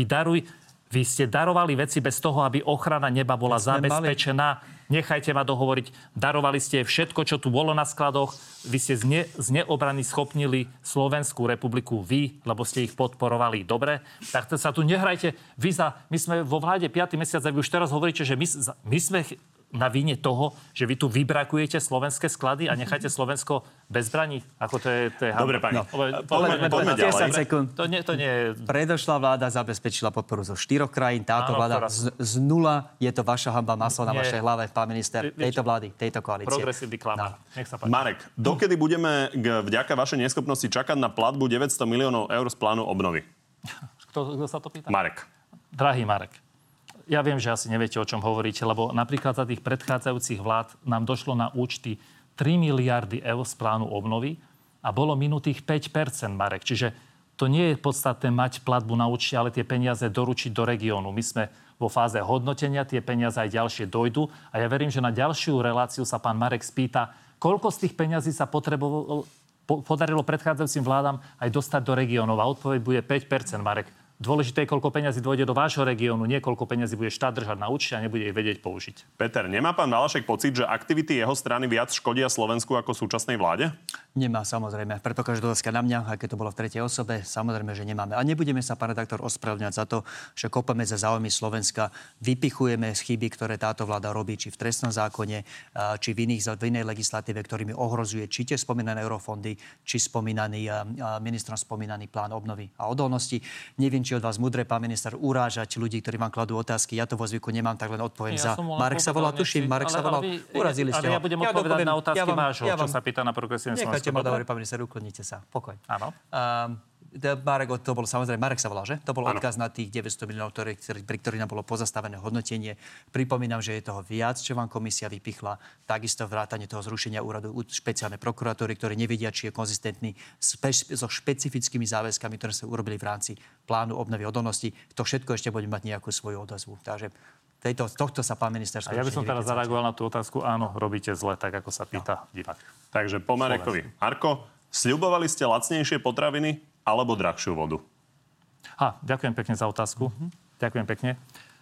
Vy ste darovali veci bez toho, aby ochrana neba bola zabezpečená. Nechajte ma dohovoriť. Darovali ste všetko, čo tu bolo na skladoch. Vy ste z neobrany schopnili Slovenskú republiku vy, lebo ste ich podporovali. Dobre? Tak sa tu nehrajte. My sme vo vláde 5. mesiac a vy už teraz hovoríte, že my sme na vine toho, že vy tu vybrakujete slovenské sklady a necháte Slovensko bez zbraní. Ako to je dobre, pani. Poďme ďalej. To nie je... Predošlá vláda zabezpečila podporu zo 4 krajín. Táto vláda z nula. Je to vaša hanba, maslo na vašej hlave, pán minister, tejto vlády, tejto koalície. Progresívny klamár. Nech sa páči. Marek, dokedy budeme vďaka vašej neschopnosti čakať na platbu 900 miliónov eur z plánu obnovy? Kto sa to pýta? Marek. Drahý Marek. Ja viem, že asi neviete, o čom hovoríte, lebo napríklad za tých predchádzajúcich vlád nám došlo na účty 3 miliardy eur z plánu obnovy a bolo minutých 5%, Marek. Čiže to nie je podstatné mať platbu na účte, ale tie peniaze doručiť do regiónu. My sme vo fáze hodnotenia, tie peniaze aj ďalšie dojdu a ja verím, že na ďalšiu reláciu sa pán Marek spýta, koľko z tých peniazí sa podarilo predchádzajúcim vládam aj dostať do regiónov a odpoveď bude 5%, Marek. Dôležité je, koľko peňazí dôjde do vášho regiónu, nie koľko peňazí bude štát držať na účte a nebude ich vedieť použiť. Peter, nemá pán Valašek pocit, že aktivity jeho strany viac škodia Slovensku ako súčasnej vláde? Nemá, samozrejme. Predpokladám, že otázka na mňa, aj keď to bolo v tretej osobe, samozrejme, že nemáme. A nebudeme sa, pán redaktor, ospravedlňovať za to, že kopeme za záujmy Slovenska, vypichujeme chyby, ktoré táto vláda robí, či v trestnom zákone, či v inej legislatíve, ktorými ohrozuje či tie spomínané eurofondy, či ministrom spomínaný plán obnovy a odolnosti. Neviem, či od vás múdre, pán minister, urážať ľudí, ktorí vám kladú otázky. Ja to vo zvyku nemám, tak len odpoviem za Marek sa volá. Tuším, Marek sa volal. Urazili ste ho. Ale ja budem odpovedať na otázky vášho, čo sa pýta na Progresívne Slovensko. Nechajte ma dohovoriť, pán minister, uklonite sa. Pokoj. Áno. Marek, to bol samozrejme, Marek sa volá, že? To bol odkaz na tých 900 miliónov, pri ktorých nám bolo pozastavené hodnotenie. Pripomínam, že je toho viac, čo vám komisia vypichla. Takisto vrátanie toho zrušenia úradu špeciálnej prokuratúry, ktorý nevedia, či je konzistentný so špecifickými záväzkami, ktoré sa urobili v rámci plánu obnovy odolnosti. To všetko ešte bude mať nejakú svoju odozvu. Takže tohto sa pán minister skutočne. A ja by som teraz zareagoval na tú otázku. Áno, robíte zle, tak ako sa pýta divák. Takže po Marekovi. Marko, sľubovali ste lacnejšie potraviny alebo drahšiu vodu? Ďakujem pekne za otázku. Ďakujem pekne.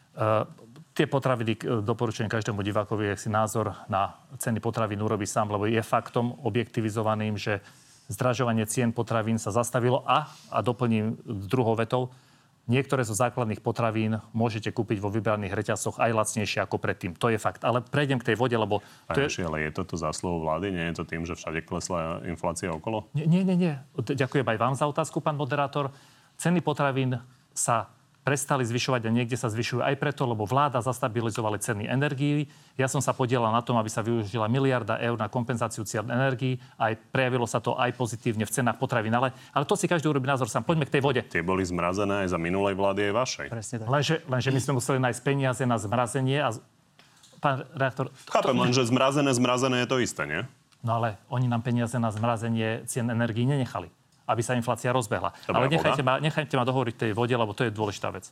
Tie potraviny doporučujem každému divákovi, ak si názor na ceny potravín urobí sám, lebo je faktom objektivizovaným, že zdražovanie cien potravín sa zastavilo a doplním druhou vetou, niektoré zo základných potravín môžete kúpiť vo vybraných reťazcoch aj lacnejšie ako predtým. To je fakt. Ale prejdem k tej vode, lebo... Ale je toto zásluhou vlády? Nie je to tým, že všade klesla inflácia okolo? Nie. Ďakujem aj vám za otázku, pán moderátor. Ceny potravín sa prestali zvyšovať a niekde sa zvyšujú aj preto, lebo vláda zastabilizovala ceny energií. Ja som sa podielal na tom, aby sa využila 1 miliarda eur na kompenzáciu cien energií. Aj prejavilo sa to aj pozitívne v cenách potravín. Ale to si každý urobí názor sám. Poďme k tej vode. Tie boli zmrazené aj za minulej vlády aj vašej. Presne tak. Lenže my sme museli nájsť peniaze na zmrazenie a pán redaktor... Chápem, lenže zmrazené je to isté, nie? No ale oni nám peniaze na zmrazenie cien energií nenechali, aby sa inflácia rozbehla. Dobrá, ale nechajte ma dohovoriť tej vode, lebo to je dôležitá vec.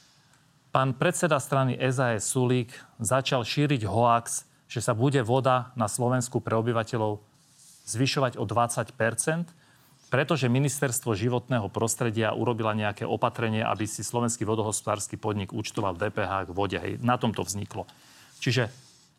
Pán predseda strany SAS Sulík začal šíriť hoax, že sa bude voda na Slovensku pre obyvateľov zvyšovať o 20%, pretože Ministerstvo životného prostredia urobila nejaké opatrenie, aby si Slovenský vodohospodársky podnik účtoval DPH k vode. Hej, na tom to vzniklo. Čiže,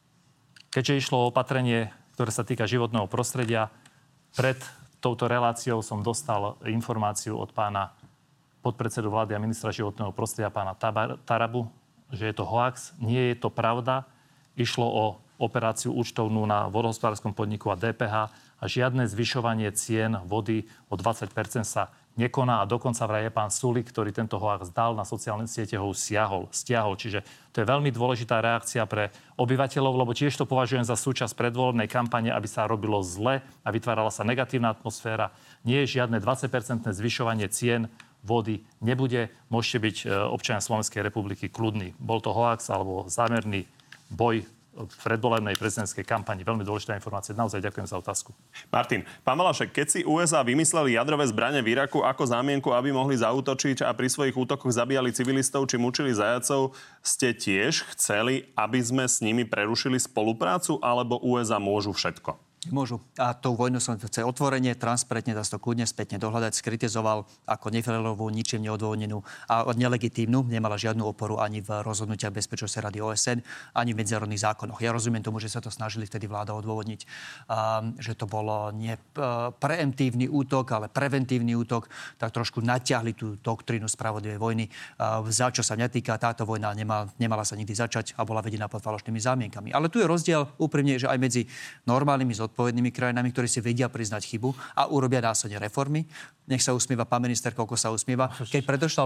keďže išlo o opatrenie, ktoré sa týka životného prostredia, pred touto reláciou som dostal informáciu od pána podpredsedu vlády a ministra životného prostredia, pána Tarabu, že je to hoax. Nie je to pravda. Išlo o operáciu účtovnú na vodohospodárskom podniku a DPH a žiadne zvyšovanie cien vody o 20% sa nekoná a dokonca vraj je pán Sulík, ktorý tento hoax dal na sociálne siete, ho stiahol. Čiže to je veľmi dôležitá reakcia pre obyvateľov, lebo tiež to považujem za súčasť predvolebnej kampane, aby sa robilo zle a vytvárala sa negatívna atmosféra. Nie je žiadne 20% zvyšovanie cien vody nebude. Môžete byť občania Slovenskej republiky kľudní. Bol to hoax alebo zámerný boj v predvolebnej prezidentskej kampani. Veľmi dôležitá informácia. Naozaj ďakujem za otázku. Martin, pán Valašek, keď si USA vymysleli jadrové zbrane v Iraku ako zámienku, aby mohli zaútočiť a pri svojich útokoch zabíjali civilistov či mučili zajacov, ste tiež chceli, aby sme s nimi prerušili spoluprácu, alebo USA môžu všetko? Môžu. A tou vojnu som chce otvorene, transparentne, dá sa to kľudne spätne dohľadať, skritizoval ako neférovú, ničím neodôvodnenú a nelegitímnu. Nemala žiadnu oporu ani v rozhodnutiach Bezpečnostnej rady OSN, ani v medzinárodných zákonoch. Ja rozumiem tomu, že sa to snažili vtedy vláda odôvodniť, že to bolo nie preemptívny útok, ale preventívny útok, tak trošku natiahli tú doktrínu spravodlivej vojny. Za čo sa mňa týka, táto vojna nemala sa nikdy začať a bola vedená pod falošnými zámienkami. Ale tu je rozdiel úprimne, že aj medzi normálnymi odpovednými krajinami, ktorí si vedia priznať chybu a urobia následne reformy. Nech sa usmieva pán minister, koľko sa usmieva. Keď predošla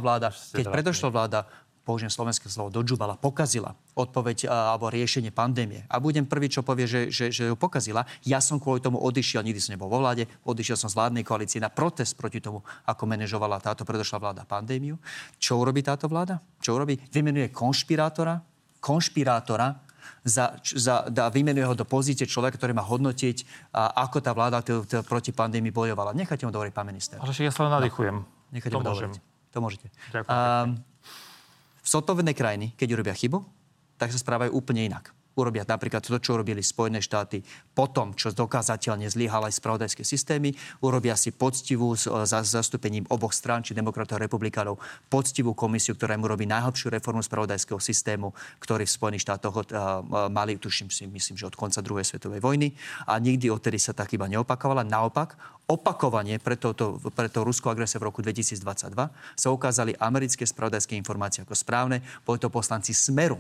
vláda, použijem slovenské slovo, dodžubala, pokazila odpoveď alebo riešenie pandémie. A budem prvý, čo povie, že ju pokazila. Ja som kvôli tomu odišiel, nikdy som nebol vo vláde, odišiel som z vládnej koalície na protest proti tomu, ako manažovala táto predošla vláda pandémiu. Čo urobí táto vláda? Vymenuje konšpirátora, vymenuje ho do pozície človeka, ktorý má hodnotiť, ako tá vláda proti pandémii bojovala. Nechajte mu dovoriť, pán minister. Ale ja sa len nadýchujem. Nechajte mu dovoriť. To môžete. Ďakujem. Zodpovedné krajiny, keď urobia chybu, tak sa správajú úplne inak. Urobia napríklad to, čo urobili Spojené štáty po tom, čo dokázateľne zlyhali aj spravodajské systémy. Urobia si poctivú za zastúpením oboch strán, či demokratov a republikánov, poctivú komisiu, ktorá im urobí najhlbšiu reformu spravodajského systému, ktorý v Spojených štátoch mali, tuším si, myslím, že od konca druhej svetovej vojny. A nikdy odtedy sa tak iba neopakovala. Naopak, opakovanie pre to ruskú agresiu v roku 2022 sa ukázali americké spravodajské informácie ako správne. Boli to poslanci Smeru,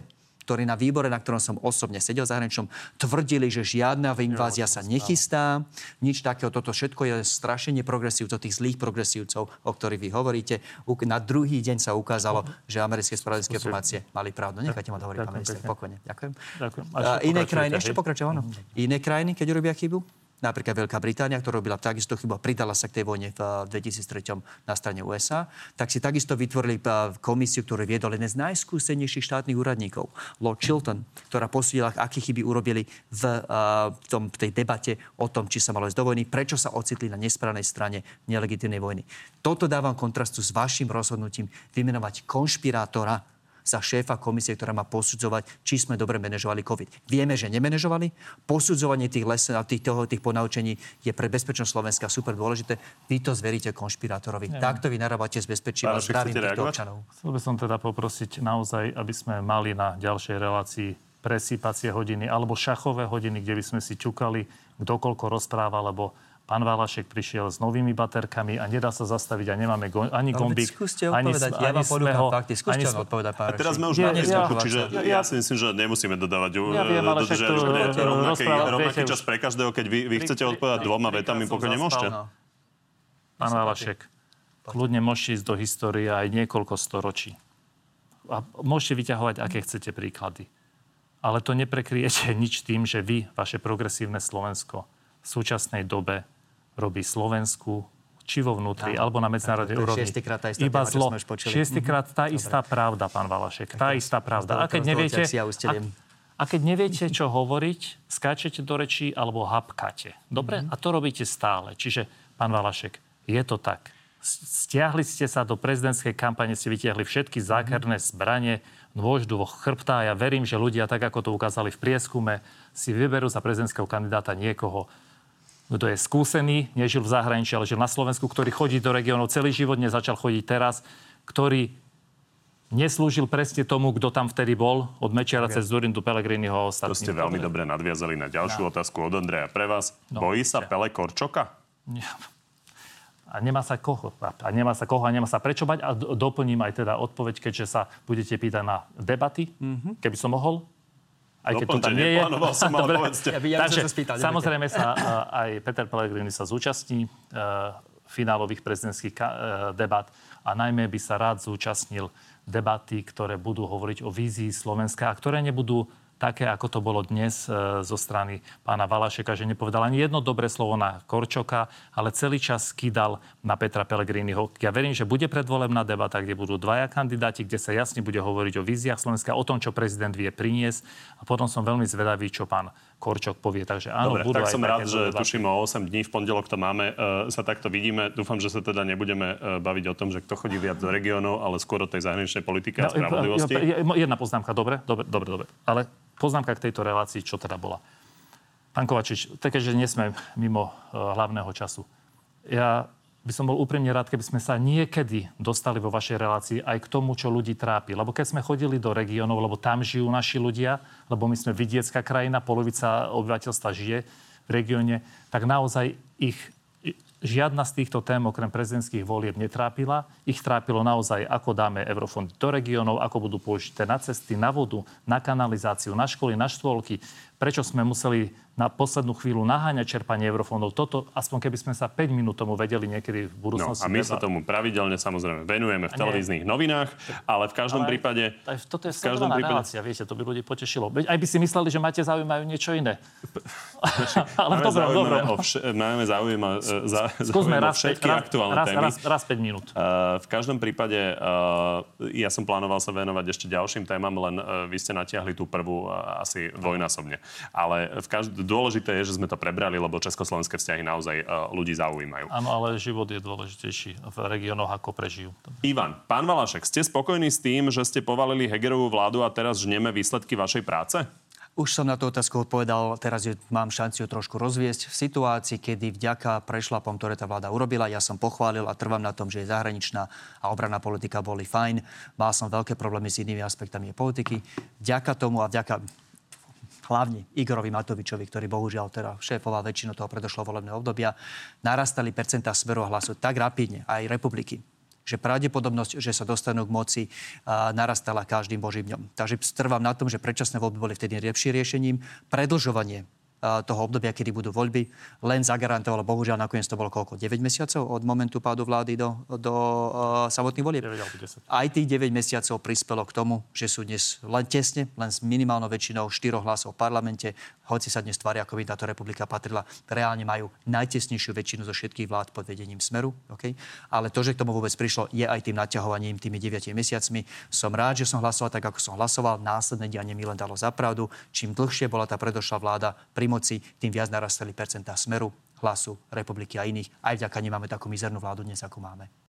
ktorí na výbore, na ktorom som osobne sedel zahraničnom, tvrdili, že žiadna invázia sa nechystá. Nič takého. Toto všetko je strašenie progresívcov, tých zlých progresívcov, o ktorých vy hovoríte. Na druhý deň sa ukázalo, že americké spravodajské informácie mali pravdu. Nechajte ma dohovoriť, pán minister. Pokojne. Ďakujem. Iné krajiny, ešte pokračujem, áno. Iné krajiny, keď urobia chybu, napríklad Veľká Británia, ktorá robila takisto chybu a pridala sa k tej vojne v 2003 na strane USA, tak si takisto vytvorili komisiu, ktorú viedol jeden z najskúsenejších štátnych úradníkov, Lord Chilton, ktorá posúdila, aké chyby urobili v tej debate o tom, či sa malo ísť do vojny, prečo sa ocitli na nesprávnej strane nelegitímnej vojny. Toto dávam kontrastu s vašim rozhodnutím vymenovať konšpirátora za šéfa komisie, ktorá má posudzovať, či sme dobre manažovali COVID. Vieme, že nemenežovali. Posudzovanie tých ponaučení je pre bezpečnosť Slovenska super dôležité. Vy to zveríte konšpirátorovi. Takto vy narábate s bezpečím a zdravím týchto občanov. Chcel by som teda poprosiť naozaj, aby sme mali na ďalšej relácii presýpacie hodiny alebo šachové hodiny, kde by sme si ťukali, kto koľko rozpráva, lebo pán Valašek prišiel s novými baterkami a nedá sa zastaviť a nemáme ani gombík. Skúste odpovedať, ja vám ponúkam fakty. Skúste odpovedať, pán Rešík. A teraz sme už na Facebooku, čiže ja si myslím, že nemusíme dodávať rovnaký čas pre každého. Keď vy chcete odpovedať dvoma vetami, pokojne môžete. Pán Valašek, kľudne môžete ísť do histórie aj niekoľko storočí. A môžete vyťahovať, aké chcete príklady. Ale to neprekryjete nič tým, že vy, vaše progresívne Slovensko, v súčasnej dobe robí Slovensku, či vo vnútri, alebo na medzinárodnej úrovni. Iba zlo. Šiestýkrát tá istá pravda, pán Valašek. Tá istá pravda. A keď neviete, čo hovoriť, skáčete do rečí alebo hapkáte. Dobre? A to robíte stále. Čiže, pán Valašek, je to tak. Stiahli ste sa do prezidentskej kampane, ste vytiahli všetky zákerné zbranie, nôž do chrbta a ja verím, že ľudia, tak ako to ukázali v prieskume, si vyberú za prezidentského kandidáta niekoho, kto je skúsený, nežil v zahraničí, ale žil na Slovensku, ktorý chodí do regiónov celý život, nezačal chodiť teraz, ktorý neslúžil presne tomu, kto tam vtedy bol, od Mečiara cez Zurindu, Pellegriniho a ostatných. To ste veľmi dobre nadviazali na ďalšiu otázku od Ondreja pre vás. Bojí sa Pele Korčoka? A nemá sa koho a nemá sa prečo bať. A doplním aj teda odpoveď, keďže sa budete pýtať na debaty, keby som mohol. Aj keď to tam nie je. Takže samozrejme sa aj Peter Pellegrini sa zúčastní finálových prezidentských debat a najmä by sa rád zúčastnil debaty, ktoré budú hovoriť o vízii Slovenska a ktoré nebudú také, ako to bolo dnes zo strany pána Valašeka, že nepovedal ani jedno dobré slovo na Korčoka, ale celý čas skýdal na Petra Pellegriniho. Ja verím, že bude predvolebná debata, kde budú dvaja kandidáti, kde sa jasne bude hovoriť o víziách Slovenska, o tom, čo prezident vie priniesť. A potom som veľmi zvedavý, čo pán Korčok povie. Takže áno, dobre, budú tak aj som rád, že debaty. tuším o 8 dní, v pondelok to máme, sa takto vidíme. Dúfam, že sa teda nebudeme baviť o tom, že kto chodí viac do regiónov, ale skôr o tej zahraničnej politike a spravodlivosti. Jedna poznámka, dobre. Ale poznámka k tejto relácii, čo teda bola. Pán Kovačič, keďže nie sme mimo hlavného času. Ja by som bol úprimne rád, keby sme sa niekedy dostali vo vašej relácii aj k tomu, čo ľudí trápi. Lebo keď sme chodili do regiónov, lebo tam žijú naši ľudia, lebo my sme vidiecká krajina, polovica obyvateľstva žije v regióne, tak naozaj ich žiadna z týchto tém okrem prezidentských volieb netrápila. Ich trápilo naozaj, ako dáme eurofondy do regiónov, ako budú použité na cesty, na vodu, na kanalizáciu, na školy, na škôlky. Prečo sme museli na poslednú chvíľu naháňať čerpanie eurofondov. Toto, aspoň keby sme sa 5 minút tomu vedeli niekedy v budúcnosti. No a my sa tomu pravidelne samozrejme venujeme v televíznych novinách, ale v každom prípade... Toto je sledovaná relácia, viete, to by ľudí potešilo. Aj by si mysleli, že máte záujem aj niečo iné. Ale dobrom. Máme záujem skúsme raz všetky aktuálne témy. Raz 5 minút. V každom prípade ja som plánoval sa venovať ešte ďalším témam, len vy ste natiahli tú prvú asi dvojnásobne. Ale dôležité je, že sme to prebrali, lebo československé vzťahy naozaj ľudí zaujímajú. Áno, ale život je dôležitejší v regiónoch, ako prežijú. Ivan, pán Valašek, ste spokojní s tým, že ste povalili Hegerovú vládu a teraz žneme výsledky vašej práce? Už som na tú otázku odpovedal, teraz mám šanciu trošku rozviesť. V situácii, kedy vďaka prešlapom, ktoré tá vláda urobila, ja som pochválil a trvám na tom, že zahraničná a obranná politika boli fajn. Mal som veľké problémy s inými aspektami politiky. Vďaka tomu a vďaka hlavne Igorovi Matovičovi, ktorý bohužiaľ teda šéfoval väčšinu toho predošlého volebného obdobia, narastali percentá Smeru a Hlasu tak rapidne, aj Republiky, že pravdepodobnosť, že sa dostanú k moci, narastala každým božím dňom. Takže trvám na tom, že predčasné voľby boli vtedy lepším riešením. Predĺžovanie toho obdobia, kedy budú voľby, len zagarantovalo, bohužiaľ nakoniec to bolo koľko? 9 mesiacov od momentu pádu vlády do samotných volieb. Aj tých 9 mesiacov prispelo k tomu, že sú dnes len tesne, len s minimálnou väčšinou 4 hlasov v parlamente, hoci sa dnes tvária, ako by táto republika patrila, reálne majú najtesnejšiu väčšinu zo všetkých vlád pod vedením Smeru. Okay? Ale to, že k tomu vôbec prišlo, je aj tým naťahovaním tými 9 mesiacmi. Som rád, že som hlasoval tak, ako som hlasoval. Následné dianie mi len dalo za pravdu. Čím dlhšie bola tá predošlá vláda pri moci, tým viac narastali percentá Smeru, Hlasu, Republiky a iných. Aj vďaka nim máme takú mizernú vládu dnes, ako máme.